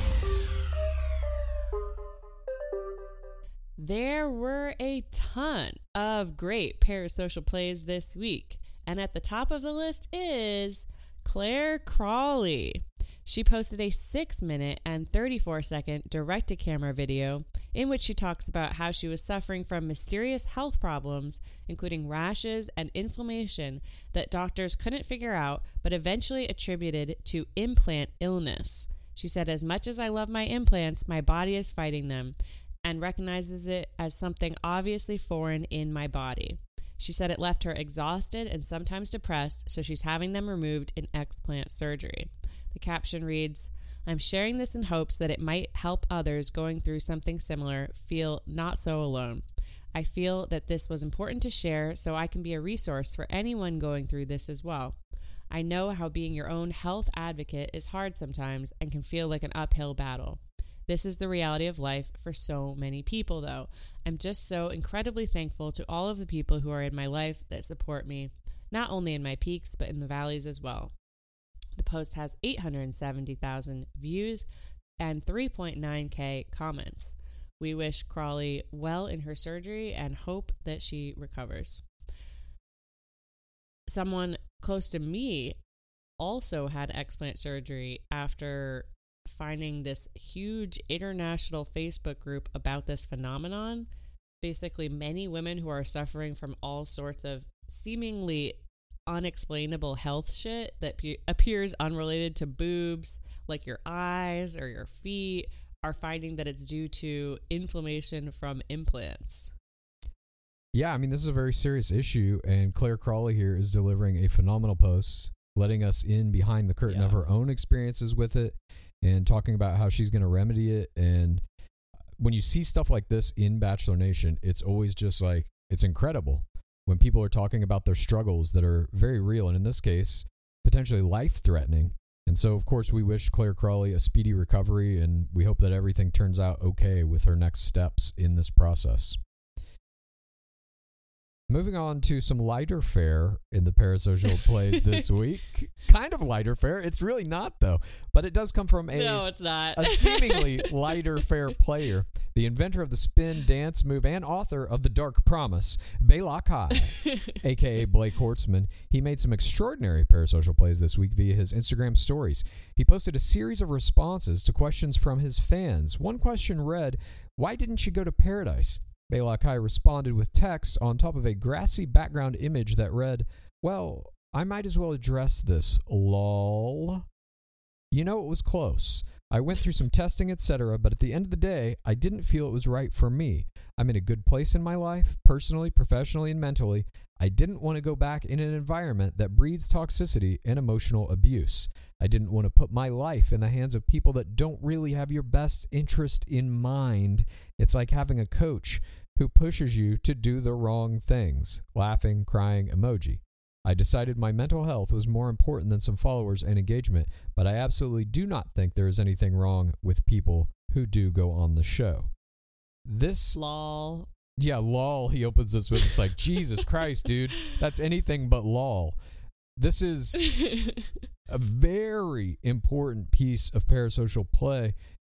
There were a ton of great parasocial plays this week, and at the top of the list is Claire Crawley. She posted a six minute and thirty-four second direct-to-camera video in which she talks about how she was suffering from mysterious health problems, including rashes and inflammation that doctors couldn't figure out but eventually attributed to implant illness. She said, "As much as I love my implants, my body is fighting them, and recognizes it as something obviously foreign in my body." She said it left her exhausted and sometimes depressed, so she's having them removed in explant surgery. The caption reads, "I'm sharing this in hopes that it might help others going through something similar feel not so alone. I feel that this was important to share so I can be a resource for anyone going through this as well. I know how being your own health advocate is hard sometimes and can feel like an uphill battle. This is the reality of life for so many people, though. I'm just so incredibly thankful to all of the people who are in my life that support me, not only in my peaks, but in the valleys as well." The post has eight hundred seventy thousand views and three point nine K comments. We wish Crawley well in her surgery and hope that she recovers. Someone close to me also had explant surgery after finding this huge international Facebook group about this phenomenon. Basically, many women who are suffering from all sorts of seemingly unexplainable health shit that pe- appears unrelated to boobs, like your eyes or your feet, are finding that it's due to inflammation from implants. Yeah, I mean, this is a very serious issue, and Claire Crawley here is delivering a phenomenal post, letting us in behind the curtain yeah. of her own experiences with it and talking about how she's going to remedy it. And when you see stuff like this in Bachelor Nation, it's always just like, it's incredible when people are talking about their struggles that are very real, and in this case, potentially life-threatening. And so, of course, we wish Claire Crawley a speedy recovery, and we hope that everything turns out okay with her next steps in this process. Moving on to some lighter fare in the parasocial plays this week. Kind of lighter fare. It's really not, though. But it does come from a, no, it's not. a seemingly lighter fare player. The inventor of the spin, dance move, and author of The Dark Promise, Balak High, a k a. Blake Hortzman. He made some extraordinary parasocial plays this week via his Instagram stories. He posted a series of responses to questions from his fans. One question read, "Why didn't you go to paradise?" Balak High responded with text on top of a grassy background image that read, "Well, I might as well address this, lol. You know, it was close. I went through some testing, et cetera, but at the end of the day, I didn't feel it was right for me. I'm in a good place in my life, personally, professionally, and mentally. I didn't want to go back in an environment that breeds toxicity and emotional abuse. I didn't want to put my life in the hands of people that don't really have your best interest in mind. It's like having a coach who pushes you to do the wrong things." Laughing, crying, emoji. "I decided my mental health was more important than some followers and engagement, but I absolutely do not think there is anything wrong with people who do go on the show." This... Lol. Yeah, lol, he opens this with. It's like, Jesus Christ, dude. That's anything but lol. This is a very important piece of parasocial play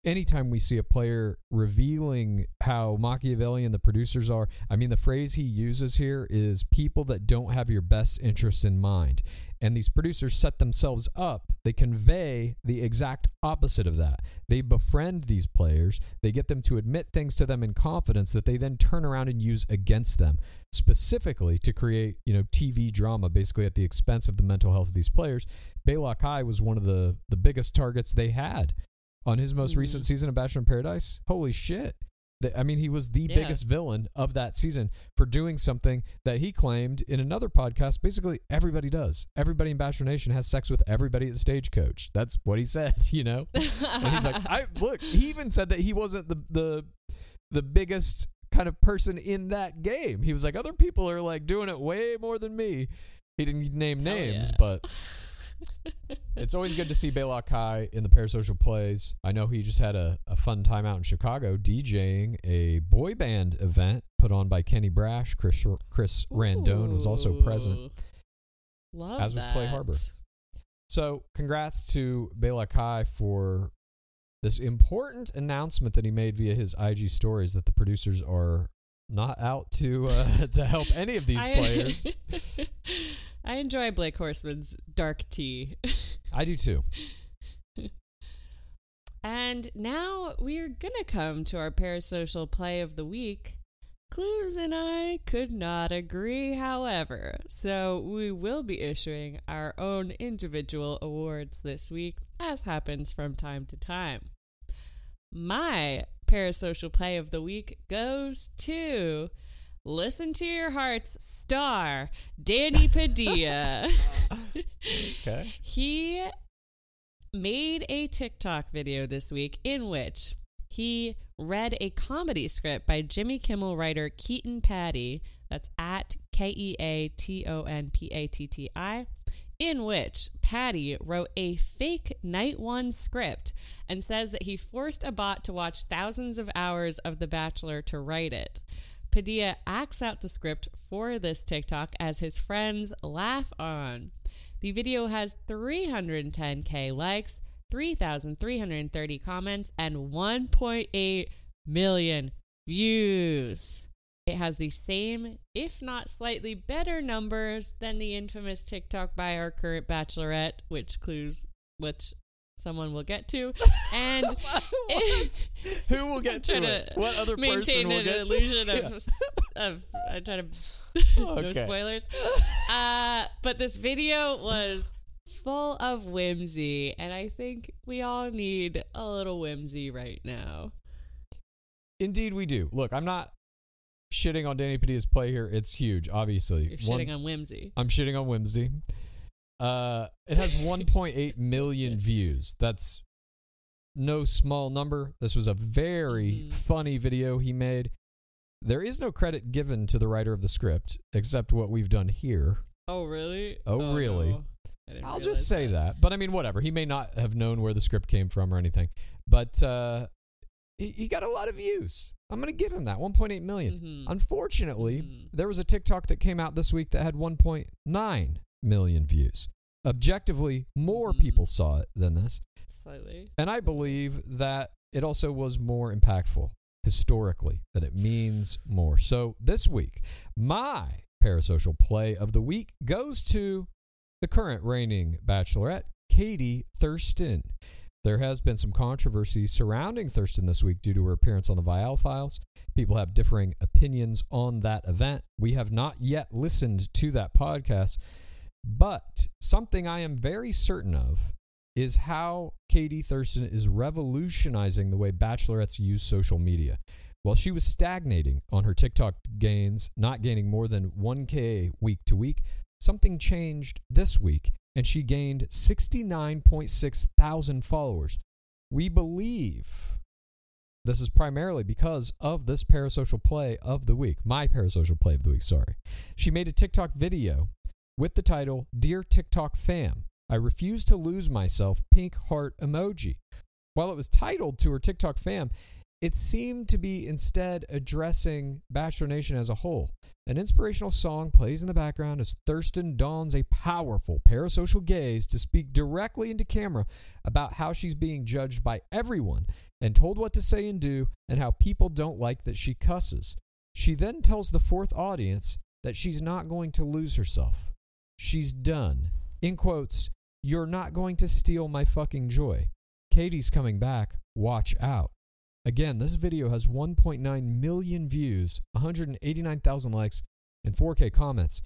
anytime we see a player revealing how Machiavellian the producers are, I mean, the phrase he uses here is people that don't have your best interests in mind. And these producers set themselves up. They convey the exact opposite of that. They befriend these players. They get them to admit things to them in confidence that they then turn around and use against them, specifically to create, you know, T V drama, basically at the expense of the mental health of these players. Bela Kai was one of the, the biggest targets they had on his most mm. recent season of Bachelor in Paradise. Holy shit. I mean, he was the yeah. biggest villain of that season for doing something that he claimed in another podcast. Basically, everybody does. Everybody in Bachelor Nation has sex with everybody at the Stagecoach. That's what he said, you know? And he's like, I look, he even said that he wasn't the the the biggest kind of person in that game. He was like, other people are like doing it way more than me. He didn't name Hell names, yeah. but... It's always good to see Bela Kai in the Parasocial Plays. I know he just had a, a fun time out in Chicago DJing a boy band event put on by Kenny Brash. Chris Chris Ooh, Randone was also present. Love as was that. Clay Harbor. So congrats to Bela Kai for this important announcement that he made via his I G stories that the producers are not out to uh, to help any of these I, players. I enjoy Blake Horstman's dark tea. I do too. And now we're going to come to our Parasocial Play of the Week. Clues and I could not agree, however. So we will be issuing our own individual awards this week, as happens from time to time. My Parasocial Play of the Week goes to Listen to Your Heart's star, Danny Padilla. Okay. He made a TikTok video this week in which he read a comedy script by Jimmy Kimmel writer Keaton Patty, that's at K E A T O N P A T T I, in which Patty wrote a fake night one script and says that he forced a bot to watch thousands of hours of The Bachelor to write it. Padilla acts out the script for this TikTok as his friends laugh on. The video has three hundred ten K likes, three thousand three hundred thirty comments, and one point eight million views. It has the same, if not slightly better numbers than the infamous TikTok by our current Bachelorette, which clues, which someone will get to. And it, who will get to it? What other person will maintain get an illusion to it? of, of, I try to, okay. no spoilers. Uh, but this video was full of whimsy, and I think we all need a little whimsy right now. Indeed we do. Look, I'm not shitting on Danny Padilla's play here. It's huge, obviously. You're shitting One, on whimsy. I'm shitting on whimsy. Uh, it has one point eight million views. That's no small number. This was a very mm-hmm. funny video he made. There is no credit given to the writer of the script, except what we've done here. Oh, really? Oh, oh really? No. I'll just say that. that. But I mean, whatever. He may not have known where the script came from or anything. But uh, he, he got a lot of views. I'm going to give him that, one point eight million. Mm-hmm. Unfortunately, mm-hmm. there was a TikTok that came out this week that had one point nine million views. Objectively, more mm-hmm. people saw it than this. Slightly. And I believe that it also was more impactful historically, that it means more. So this week, my Parasocial Play of the Week goes to the current reigning Bachelorette, Katie Thurston. There has been some controversy surrounding Thurston this week due to her appearance on the Viall Files. People have differing opinions on that event. We have not yet listened to that podcast, but something I am very certain of is how Katie Thurston is revolutionizing the way bachelorettes use social media. While she was stagnating on her TikTok gains, not gaining more than one K week to week, something changed this week, and she gained sixty-nine point six thousand followers. We believe this is primarily because of this Parasocial Play of the Week. My Parasocial Play of the Week, sorry. She made a TikTok video with the title, Dear TikTok Fam, I refuse to lose myself, pink heart emoji. While it was titled to her TikTok fam, it seemed to be instead addressing Bachelor Nation as a whole. An inspirational song plays in the background as Thurston dons a powerful parasocial gaze to speak directly into camera about how she's being judged by everyone and told what to say and do, and how people don't like that she cusses. She then tells the fourth audience that she's not going to lose herself. She's done. In quotes, "You're not going to steal my fucking joy. Katie's coming back. Watch out." Again, this video has one point nine million views, one hundred eighty-nine thousand likes, and four K comments.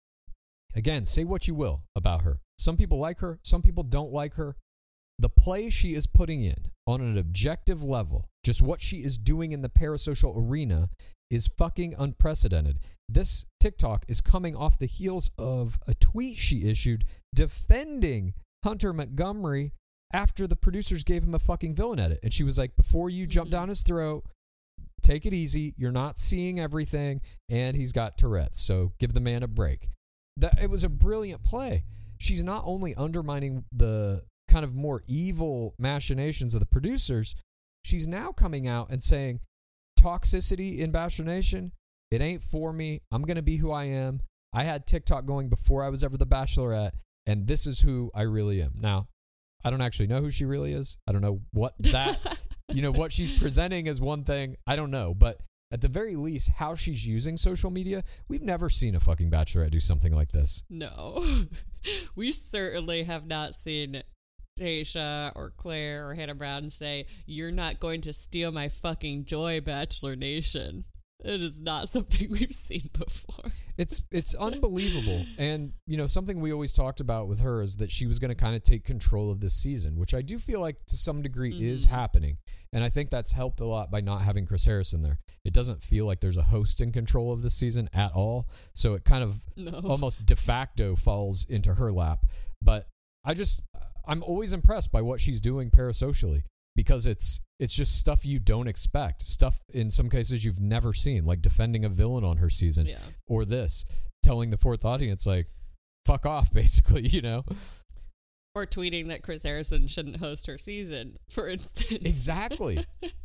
Again, say what you will about her. Some people like her, some people don't like her. The play she is putting in on an objective level, just what she is doing in the parasocial arena, is fucking unprecedented. This TikTok is coming off the heels of a tweet she issued defending Hunter Montgomery after the producers gave him a fucking villain edit. And she was like, before you jump down his throat, take it easy. You're not seeing everything. And he's got Tourette's, so give the man a break. That, it was a brilliant play. She's not only undermining the kind of more evil machinations of the producers, she's now coming out and saying, toxicity in Bachelor Nation, it ain't for me. I'm going to be who I am. I had TikTok going before I was ever the Bachelorette, and this is who I really am. Now, I don't actually know who she really is. I don't know what that, you know, what she's presenting as one thing. I don't know. But at the very least, how she's using social media, we've never seen a fucking Bachelorette do something like this. No. We certainly have not seen Tayshia or Claire or Hannah Brown say, "You're not going to steal my fucking joy, Bachelor Nation." It is not something we've seen before. It's it's unbelievable. And, you know, something we always talked about with her is that she was going to kind of take control of this season, which I do feel like to some degree mm-hmm. is happening. And I think that's helped a lot by not having Chris Harrison there. It doesn't feel like there's a host in control of this season at all. So it kind of no. almost de facto falls into her lap. But I just, I'm always impressed by what she's doing parasocially, because it's it's just stuff you don't expect. Stuff, in some cases, you've never seen, like defending a villain on her season. Yeah. Or this, telling the fourth audience, like, fuck off, basically, you know? Or tweeting that Chris Harrison shouldn't host her season, for instance. Exactly.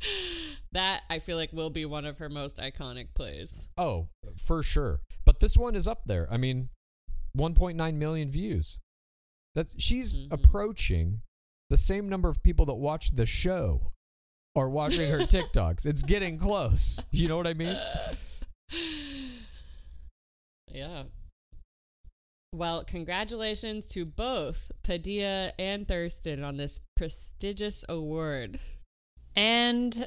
That, I feel like, will be one of her most iconic plays. Oh, for sure. But this one is up there. I mean, one point nine million views. That she's mm-hmm. approaching the same number of people that watch the show are watching her TikToks. It's getting close. You know what I mean? Yeah. Well, congratulations to both Padilla and Thurston on this prestigious award. And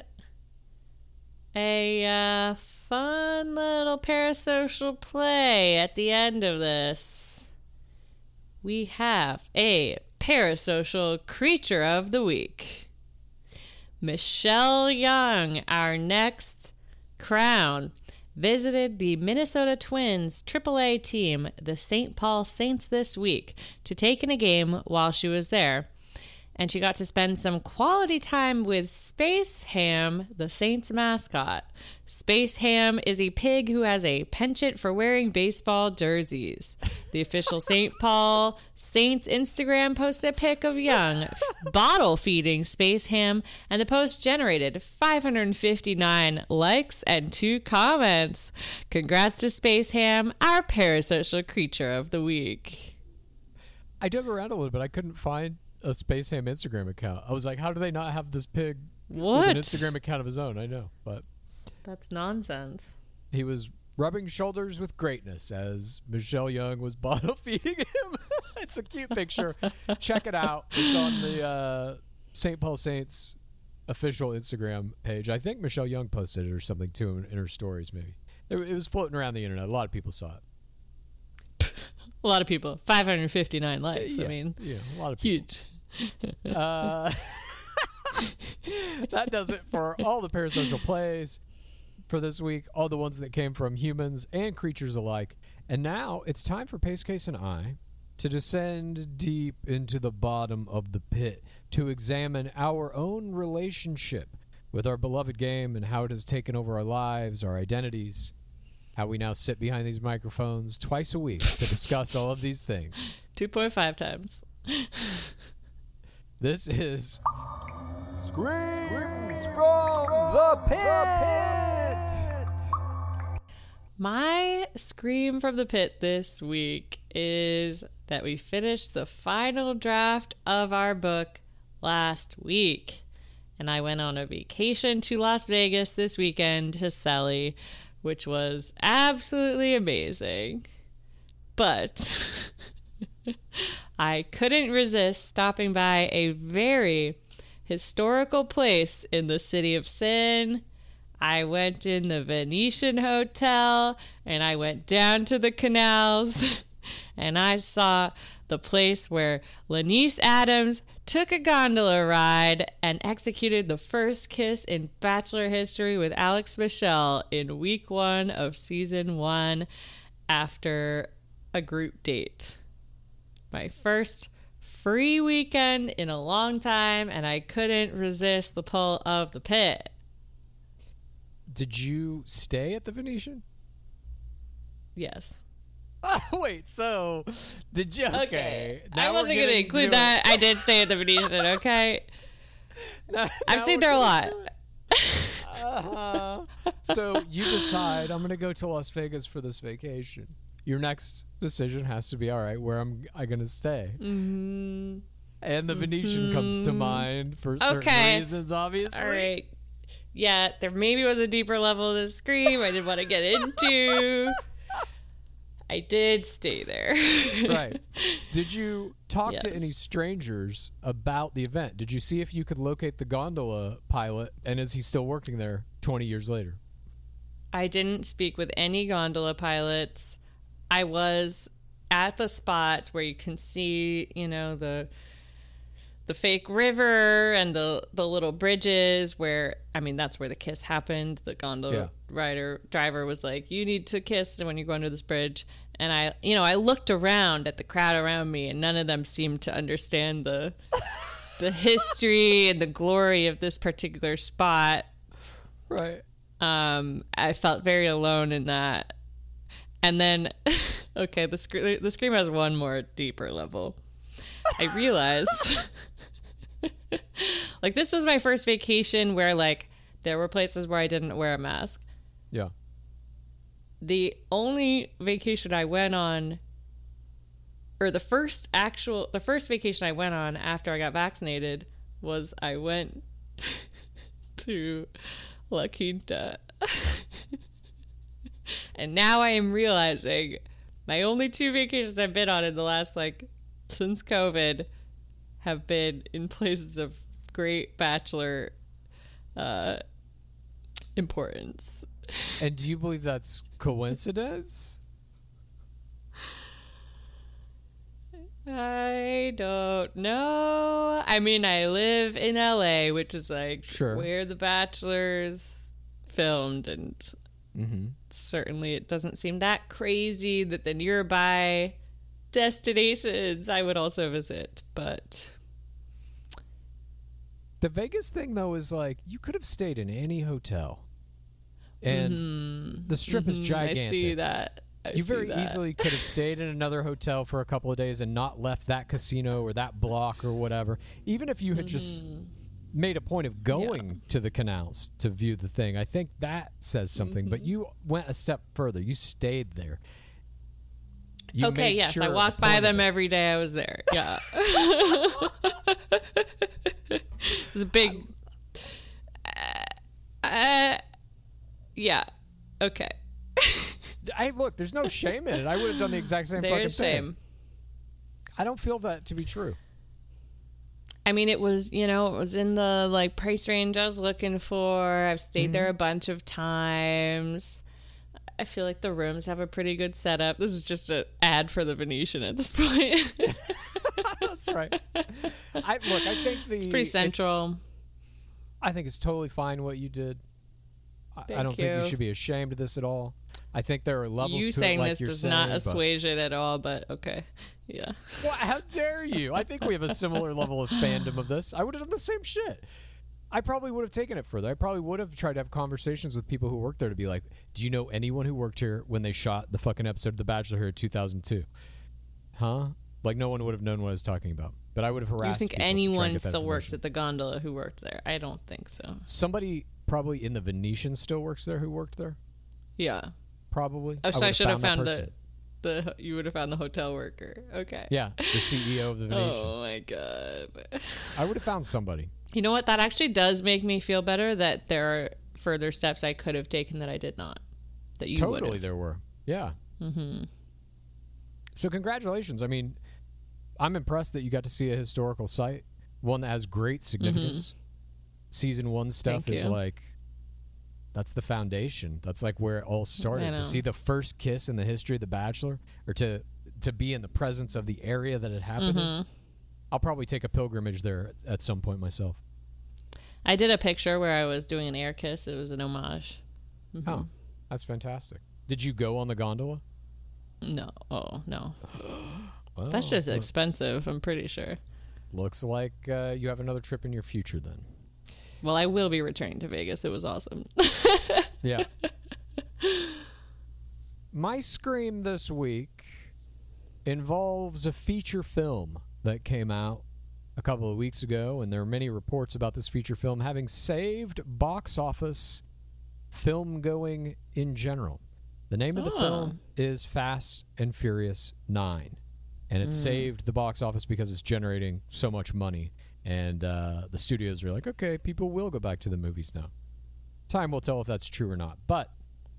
a uh, fun little parasocial play at the end of this. We have a parasocial creature of the week. Michelle Young, our next crown, visited the Minnesota Twins triple A team, the Saint Paul Saints, this week to take in a game while she was there. And she got to spend some quality time with Space Ham, the Saints mascot. Space Ham is a pig who has a penchant for wearing baseball jerseys. The official Saint Paul Saints Instagram posted a pic of Young bottle feeding Space Ham, and the post generated five hundred fifty-nine likes and two comments. Congrats to Space Ham, our parasocial creature of the week. I dug around a little bit. I couldn't find a Space Ham Instagram account. I was like, how do they not have this pig what? with an Instagram account of his own? I know, but that's nonsense. He was rubbing shoulders with greatness as Michelle Young was bottle feeding him. It's a cute picture. Check it out. It's on the uh, Saint Paul Saints official Instagram page. I think Michelle Young posted it or something too in, in her stories. Maybe it, it was floating around the internet. A lot of people saw it. A lot of people. five hundred fifty-nine likes. Yeah, I mean, yeah, a lot of people. Huge. uh, that does it for all the parasocial plays for this week. All the ones that came from humans and creatures alike. And now it's time for Pace Case and I to descend deep into the bottom of the pit to examine our own relationship with our beloved game and how it has taken over our lives, our identities. How we now sit behind these microphones twice a week to discuss all of these things. two point five times. This is Scream Screams from the Pit! My scream from the pit this week is that we finished the final draft of our book last week. And I went on a vacation to Las Vegas this weekend to Sally, which was absolutely amazing. But I couldn't resist stopping by a very historical place in the City of Sin. I went in the Venetian Hotel, and I went down to the canals, and I saw the place where Lanice Adams took a gondola ride and executed the first kiss in Bachelor history with Alex Michelle in week one of season one after a group date. My first free weekend in a long time, and I couldn't resist the pull of the pit. Did you stay at the Venetian? Yes. Oh, wait, so did you? Okay. Okay. Now I wasn't we're going to getting include to that. it. I did stay at the Venetian, okay? Now- I've now stayed we're there a getting lot. to it. Uh-huh. So you decide, I'm going to go to Las Vegas for this vacation. Your next decision has to be, all right, where am I going to stay? Mm-hmm. And the Venetian comes to mind for certain Okay. reasons, obviously. All right. Yeah, there maybe was a deeper level of the scream I didn't want to get into. I did stay there. Right. Did you talk to Yes. any strangers about the event? Did you see if you could locate the gondola pilot, and is he still working there twenty years later? I didn't speak with any gondola pilots. I was at the spot where you can see, you know, the the fake river and the the little bridges where, I mean, that's where the kiss happened. The gondola Yeah. rider driver was like, you need to kiss when you go under this bridge. And I, you know, I looked around at the crowd around me, and none of them seemed to understand the the history and the glory of this particular spot. Right. Um, I felt very alone in that. And then, okay, the sc- the scream has one more deeper level. I realized, like, this was my first vacation where, like, there were places where I didn't wear a mask. Yeah. The only vacation I went on, or the first actual, the first vacation I went on after I got vaccinated was I went to La Quinta. And now I am realizing my only two vacations I've been on in the last, like, since COVID have been in places of great Bachelor uh, importance. And do you believe that's coincidence? I don't know. I mean, I live in L A, which is, like, Sure. where The Bachelor's filmed, and Mm-hmm. certainly it doesn't seem that crazy that the nearby destinations I would also visit, but The Vegas thing, though, is like you could have stayed in any hotel, and Mhm. the strip is Mhm. gigantic. I see that. I You see very that. easily could have stayed in another hotel for a couple of days and not left that casino or that block or whatever. Even if you had just made a point of going to the canals to view the thing, I think that says something. But you went a step further. You stayed there. You Okay, made yes, sure I a walked point by of them it. every day I was there. Yeah. It was a big... Uh, uh, yeah. Okay. Hey, look, there's no shame in it. I would have done the exact same fucking There's thing. shame. I don't feel that to be true. I mean, it was, you know, it was in the, like, price range I was looking for. I've stayed there a bunch of times. I feel like the rooms have a pretty good setup. This is just an ad for the Venetian at this point. That's right. I look, I think the It's pretty central. I think it's totally fine what you did. I, I Thank don't think you you. should be ashamed of this at all. I think there are levels You to saying it, like this you're does saying, not but- assuage it at all, but okay. Yeah. Well, how dare you? I think we have a similar level of fandom of this. I would have done the same shit. I probably would have taken it further. I probably would have tried to have conversations with people who worked there to be like, do you know anyone who worked here when they shot the fucking episode of The Bachelor here in two thousand two? Huh? Like, no one would have known what I was talking about. but I would have Do you harassed think people to try and anyone get that still works information. at the gondola who worked there? I don't think so. Somebody probably in the Venetian still works there who worked there? Yeah. Probably. Oh, so I, would've should have that found person. the, the, you would have found the hotel worker. Okay. Yeah, the C E O of the Venetian. Oh, my God. I would have found somebody. You know what? That actually does make me feel better that there are further steps I could have taken that I did not. That you would Totally have. there were. Yeah. Mm-hmm. So congratulations. I mean, I'm impressed that you got to see a historical site, one that has great significance. Mm-hmm. Season one stuff Thank is you. like, that's the foundation. That's like where it all started. To see the first kiss in the history of The Bachelor, or to to be in the presence of the area that it happened Mm-hmm. in. I'll probably take a pilgrimage there at, at some point myself. I did a picture where I was doing an air kiss. It was an homage. Mm-hmm. Oh, that's fantastic. Did you go on the gondola? No. Oh, no. Well, That's just looks- expensive, I'm pretty sure. Looks like uh, you have another trip in your future then. Well, I will be returning to Vegas. It was awesome. Yeah. My Scream this week involves a feature film that came out a couple of weeks ago, and there are many reports about this feature film having saved box office film going in general. The name of the Ah. film is Fast and Furious nine, and it Mm. saved the box office because it's generating so much money, and uh, the studios are like, okay, people will go back to the movies now. Time will tell if that's true or not, but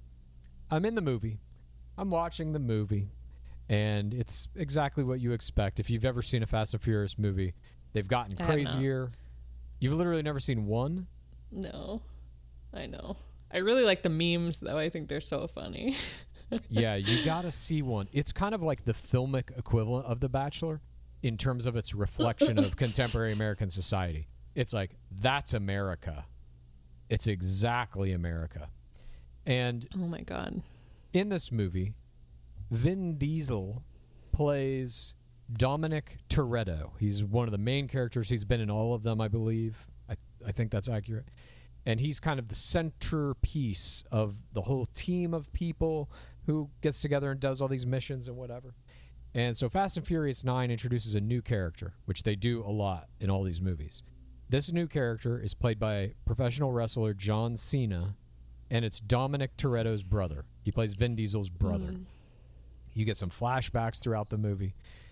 I'm in the movie. I'm watching the movie, and it's exactly what you expect. If you've ever seen a Fast and Furious movie, they've gotten I have not. crazier. You've literally never seen one? No. I know. I really like the memes, though. I think they're so funny. Yeah, you gotta see one. It's kind of like the filmic equivalent of The Bachelor in terms of its reflection of contemporary American society. It's like, that's America. It's exactly America. And Oh, my God. in this movie, Vin Diesel plays Dominic Toretto. He's one of the main characters. He's been in all of them, I believe. I, I think that's accurate. And he's kind of the centerpiece of the whole team of people who gets together and does all these missions and whatever. And so Fast and Furious nine introduces a new character, which they do a lot in all these movies. This new character is played by professional wrestler John Cena, and it's Dominic Toretto's brother. He plays Vin Diesel's brother. Mm. You get some flashbacks throughout the movie.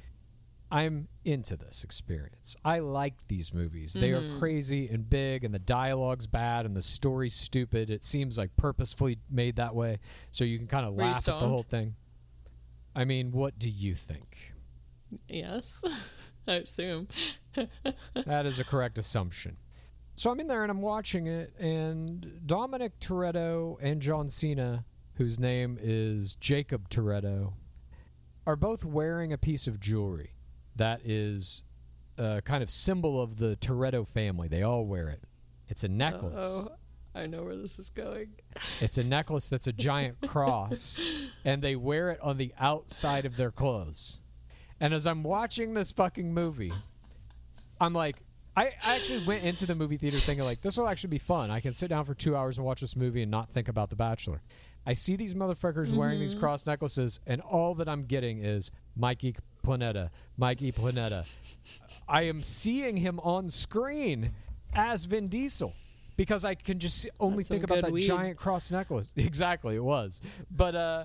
I'm into this experience. I like these movies. They Mhm. are crazy and big, and the dialogue's bad, and the story's stupid. It seems like purposefully made that way, so you can kind of Were you laugh at the stoned? whole thing. I mean, what do you think? Yes. I assume. That is a correct assumption. So I'm in there and I'm watching it, and Dominic Toretto and John Cena, whose name is Jacob Toretto, are both wearing a piece of jewelry that is a kind of symbol of the Toretto family. They all wear it. It's a necklace. Oh, I know where this is going. It's a necklace that's a giant cross, and they wear it on the outside of their clothes. And as I'm watching this fucking movie, I'm like, I actually went into the movie theater thinking, like, this will actually be fun. I can sit down for two hours and watch this movie and not think about The Bachelor. I see these motherfuckers mm-hmm. wearing these cross necklaces, and all that I'm getting is Mikey Planeta, Mikey Planeta. I am seeing him on screen as Vin Diesel because I can just see, only That's think some about good that weed. giant cross necklace. Exactly, it was. But uh,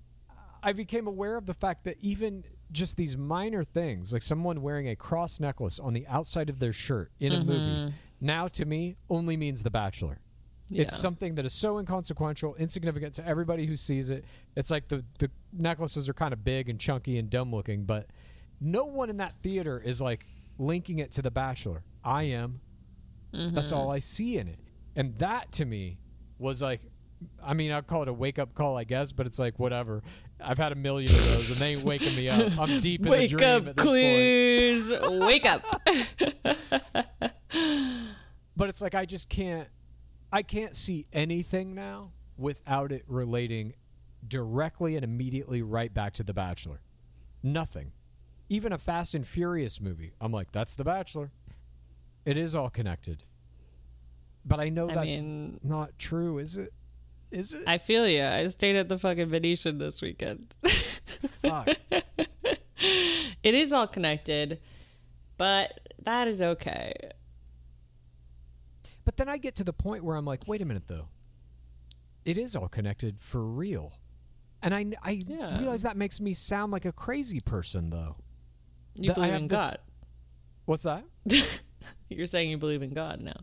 I became aware of the fact that even just these minor things, like someone wearing a cross necklace on the outside of their shirt in a Mhm. movie, now to me only means The Bachelor. It's Yeah. something that is so inconsequential, insignificant to everybody who sees it. It's like the, the necklaces are kind of big and chunky and dumb looking, but no one in that theater is like linking it to The Bachelor. I am. Mm-hmm. That's all I see in it. And that to me was like, I mean, I'd call it a wake-up call, I guess, but it's like, whatever. I've had a million of those, and they ain't waking me up. I'm deep in Wake the dream up, at this point. please. Wake up. But it's like I just can't I can't see anything now without it relating directly and immediately right back to The Bachelor. Nothing. Even a Fast and Furious movie, I'm like, that's The Bachelor. It is all connected. But I know I that's mean- not true, is it? Is it? I feel you. I stayed at the fucking Venetian this weekend. Fuck. It is all connected. But that is okay. But then I get to the point where I'm like, wait a minute, though. It is all connected for real. And I, I Yeah. realize that makes me sound like a crazy person, though. You That I believe have in this- God. What's that? You're saying you believe in God now.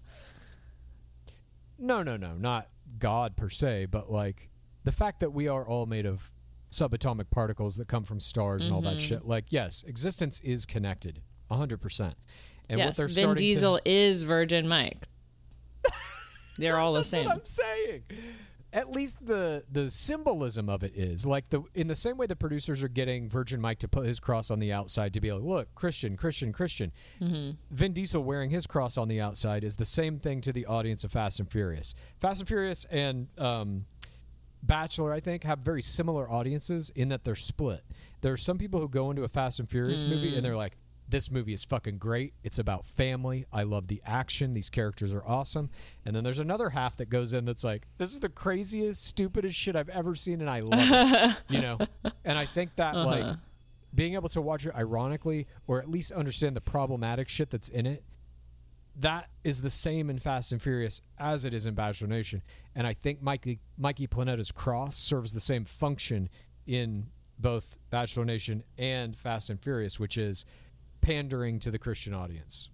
No, no, no. Not God per se, but like the fact that we are all made of subatomic particles that come from stars and all that Mhm. shit. Like, yes, existence is connected. one hundred percent. And what Yes, they're Vin starting Diesel to... is Virgin Mike. They're all the That's same. what I'm saying. At least the the symbolism of it is like the in the same way the producers are getting Virgin Mike to put his cross on the outside to be like, look, Christian, Christian, Christian. Mm-hmm. Vin Diesel wearing his cross on the outside is the same thing to the audience of Fast and Furious. Fast and Furious and um, Bachelor, I think, have very similar audiences in that they're split. There are some people who go into a Fast and Furious Mm. movie and they're like, this movie is fucking great. It's about family. I love the action. These characters are awesome. And then there's another half that goes in that's like, this is the craziest, stupidest shit I've ever seen, and I love it. You know? And I think that, Uh-huh. like, being able to watch it ironically, or at least understand the problematic shit that's in it, that is the same in Fast and Furious as it is in Bachelor Nation. And I think Mikey, Mikey Planetta's cross serves the same function in both Bachelor Nation and Fast and Furious, which is pandering to the Christian audience.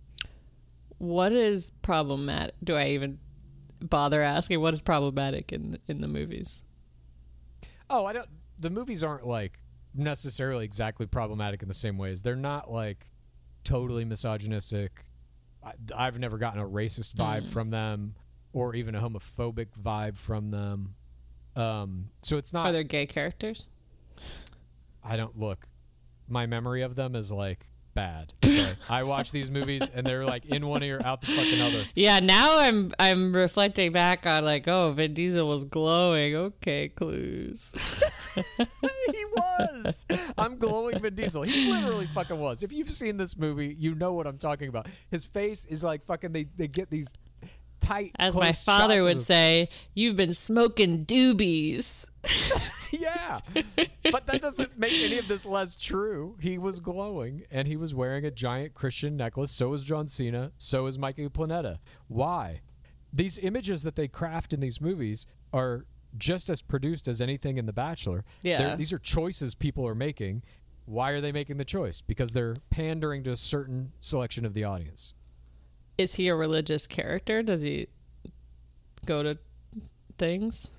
What is problematic? Do I even bother asking? What is problematic in in the movies? Oh, I don't. The movies aren't like necessarily exactly problematic in the same ways. They're not like totally misogynistic. I, I've never gotten a racist vibe Mm. from them, or even a homophobic vibe from them. Um, so it's not. Are there gay characters? I don't look. My memory of them is like bad. Okay? I watch these movies and they're like in one ear, out the fucking other. Yeah, now I'm I'm reflecting back on like, oh, Vin Diesel was glowing. Okay, clues. He was. I'm glowing Vin Diesel. He literally fucking was. If you've seen this movie, you know what I'm talking about. His face is like fucking. They they get these tight. As close my father shots of would his- say, you've been smoking doobies. Yeah, but that doesn't make any of this less true. He was glowing, and he was wearing a giant Christian necklace. So is John Cena. So is Mikey Planeta. Why? These images that they craft in these movies are just as produced as anything in The Bachelor. Yeah. They're- these are choices people are making. Why are they making the choice? Because they're pandering to a certain selection of the audience. Is he a religious character? Does he go to things?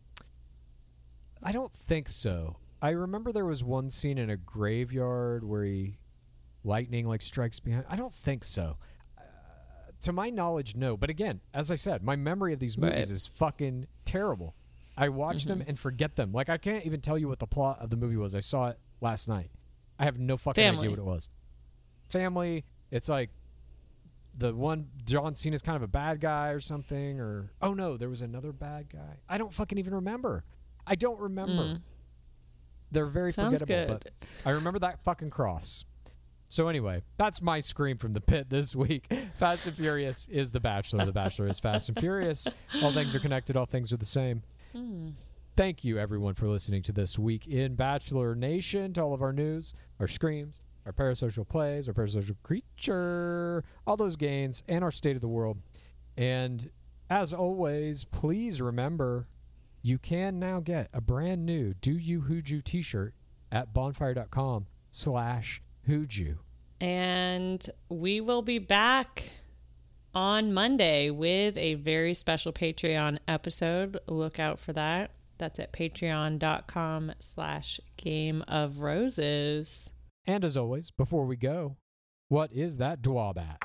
I don't think so. I remember there was one scene in a graveyard where he lightning like strikes behind. I don't think so. Uh, to my knowledge, no. But again, as I said, my memory of these movies Right. is fucking terrible. I watch them and forget them. Like I can't even tell you what the plot of the movie was. I saw it last night. I have no fucking Family. idea what it was. Family. It's like the one John Cena's kind of a bad guy or something. Or oh no, there was another bad guy. I don't fucking even remember. I don't remember. Mm. They're very Sounds forgettable, good. but I remember that fucking cross. So anyway, that's my scream from the pit this week. Fast and Furious is The Bachelor. The Bachelor is Fast and Furious. All things are connected. All things are the same. Hmm. Thank you, everyone, for listening to This Week in Bachelor Nation, to all of our news, our screams, our parasocial plays, our parasocial creature, all those gains, and our state of the world. And as always, please remember, you can now get a brand new Do You Hooju t-shirt at bonfire.com slash Hooju. And we will be back on Monday with a very special Patreon episode. Look out for that. That's at patreon.com slash Game of Roses. And as always, before we go, what is that dwabat?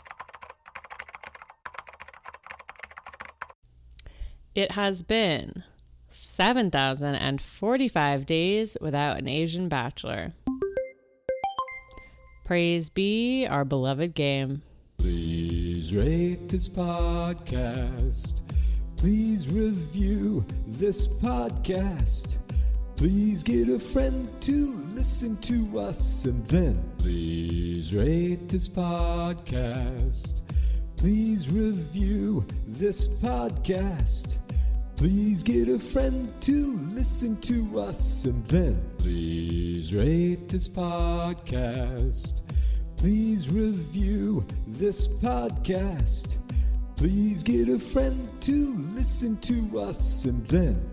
It has been seven thousand forty-five days without an Asian bachelor. Praise be our beloved game. Please rate this podcast. Please review this podcast. Please get a friend to listen to us. And then please rate this podcast. Please review this podcast. Please get a friend to listen to us. And then please rate this podcast. Please review this podcast. Please get a friend to listen to us, and then...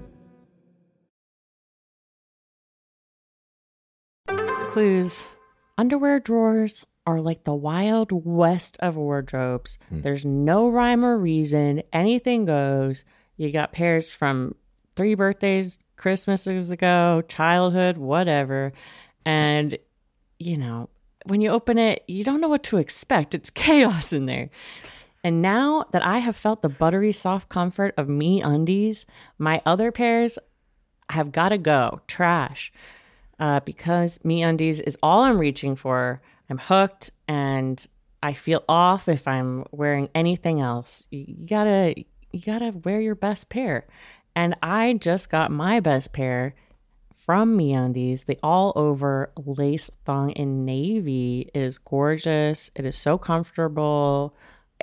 Clues. Underwear drawers are like the wild west of wardrobes. Hmm. There's no rhyme or reason. Anything goes. You got pairs from three birthdays, Christmases ago, childhood, whatever. And, you know, when you open it, you don't know what to expect. It's chaos in there. And now that I have felt the buttery soft comfort of MeUndies, my other pairs have got to go. Trash. Uh, because MeUndies is all I'm reaching for. I'm hooked, and I feel off if I'm wearing anything else. You, you gotta, you gotta wear your best pair. And I just got my best pair from MeUndies. The all-over lace thong in navy. It is gorgeous. It is so comfortable.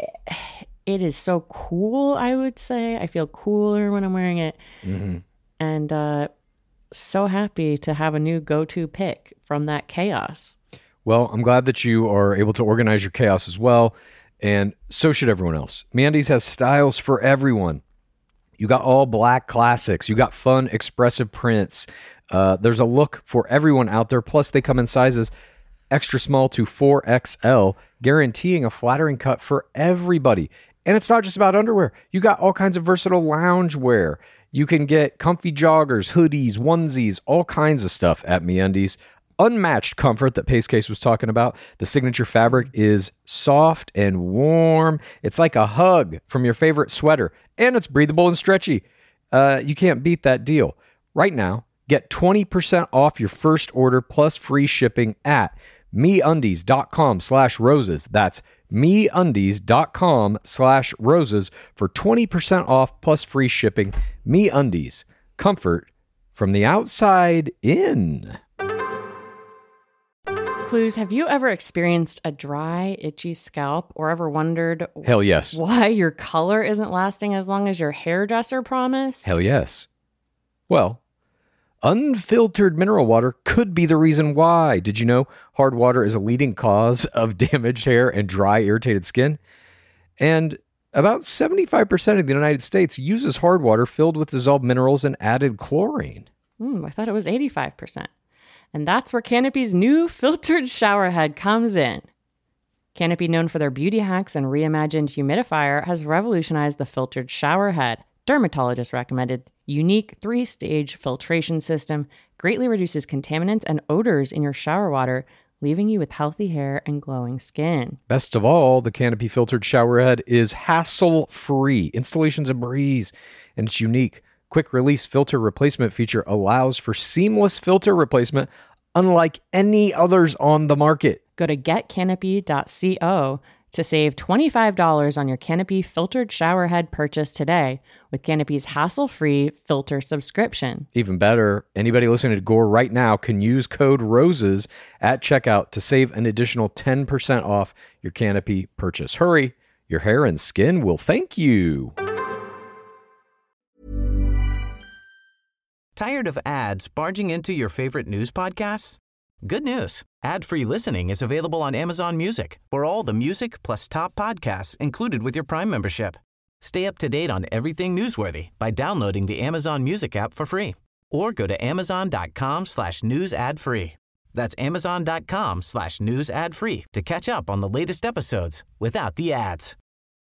It is so cool, I would say. I feel cooler when I'm wearing it. Mm-hmm. And uh, so happy to have a new go-to pick from that chaos. Well, I'm glad that you are able to organize your chaos as well, and so should everyone else. MeUndies has styles for everyone. You got all black classics. You got fun, expressive prints. Uh, there's a look for everyone out there. Plus, they come in sizes extra small to four X L, guaranteeing a flattering cut for everybody. And it's not just about underwear. You got all kinds of versatile lounge wear. You can get comfy joggers, hoodies, onesies, all kinds of stuff at MeUndies. Unmatched comfort that Pace Case was talking about. The signature fabric is soft and warm. It's like a hug from your favorite sweater, and it's breathable and stretchy. Uh, you can't beat that deal. Right now, get twenty percent off your first order plus free shipping at MeUndies.com slash roses. That's MeUndies.com slash roses for twenty percent off plus free shipping. MeUndies. Comfort from the outside in. Clues, have you ever experienced a dry, itchy scalp or ever wondered Hell yes. why your color isn't lasting as long as your hairdresser promised? Hell yes. Well, unfiltered mineral water could be the reason why. Did you know hard water is a leading cause of damaged hair and dry, irritated skin? And about seventy-five percent of the United States uses hard water filled with dissolved minerals and added chlorine. Mm, I thought it was eighty-five percent. And that's where Canopy's new filtered shower head comes in. Canopy, known for their beauty hacks and reimagined humidifier, has revolutionized the filtered shower head. Dermatologist recommended unique three-stage filtration system greatly reduces contaminants and odors in your shower water, leaving you with healthy hair and glowing skin. Best of all, the Canopy filtered shower head is hassle-free. Installation's a breeze, and it's unique. Quick release filter replacement feature allows for seamless filter replacement unlike any others on the market. Go to get canopy dot co to save twenty-five dollars on your Canopy filtered shower head purchase today with Canopy's hassle-free filter subscription. Even better, anybody listening to Gore right now can use code ROSES at checkout to save an additional ten percent off your Canopy purchase. Hurry, your hair and skin will thank you. Tired of ads barging into your favorite news podcasts? Good news. Ad-free listening is available on Amazon Music for all the music plus top podcasts included with your Prime membership. Stay up to date on everything newsworthy by downloading the Amazon Music app for free or go to amazon.com slash news ad free. That's amazon.com slash news ad free to catch up on the latest episodes without the ads.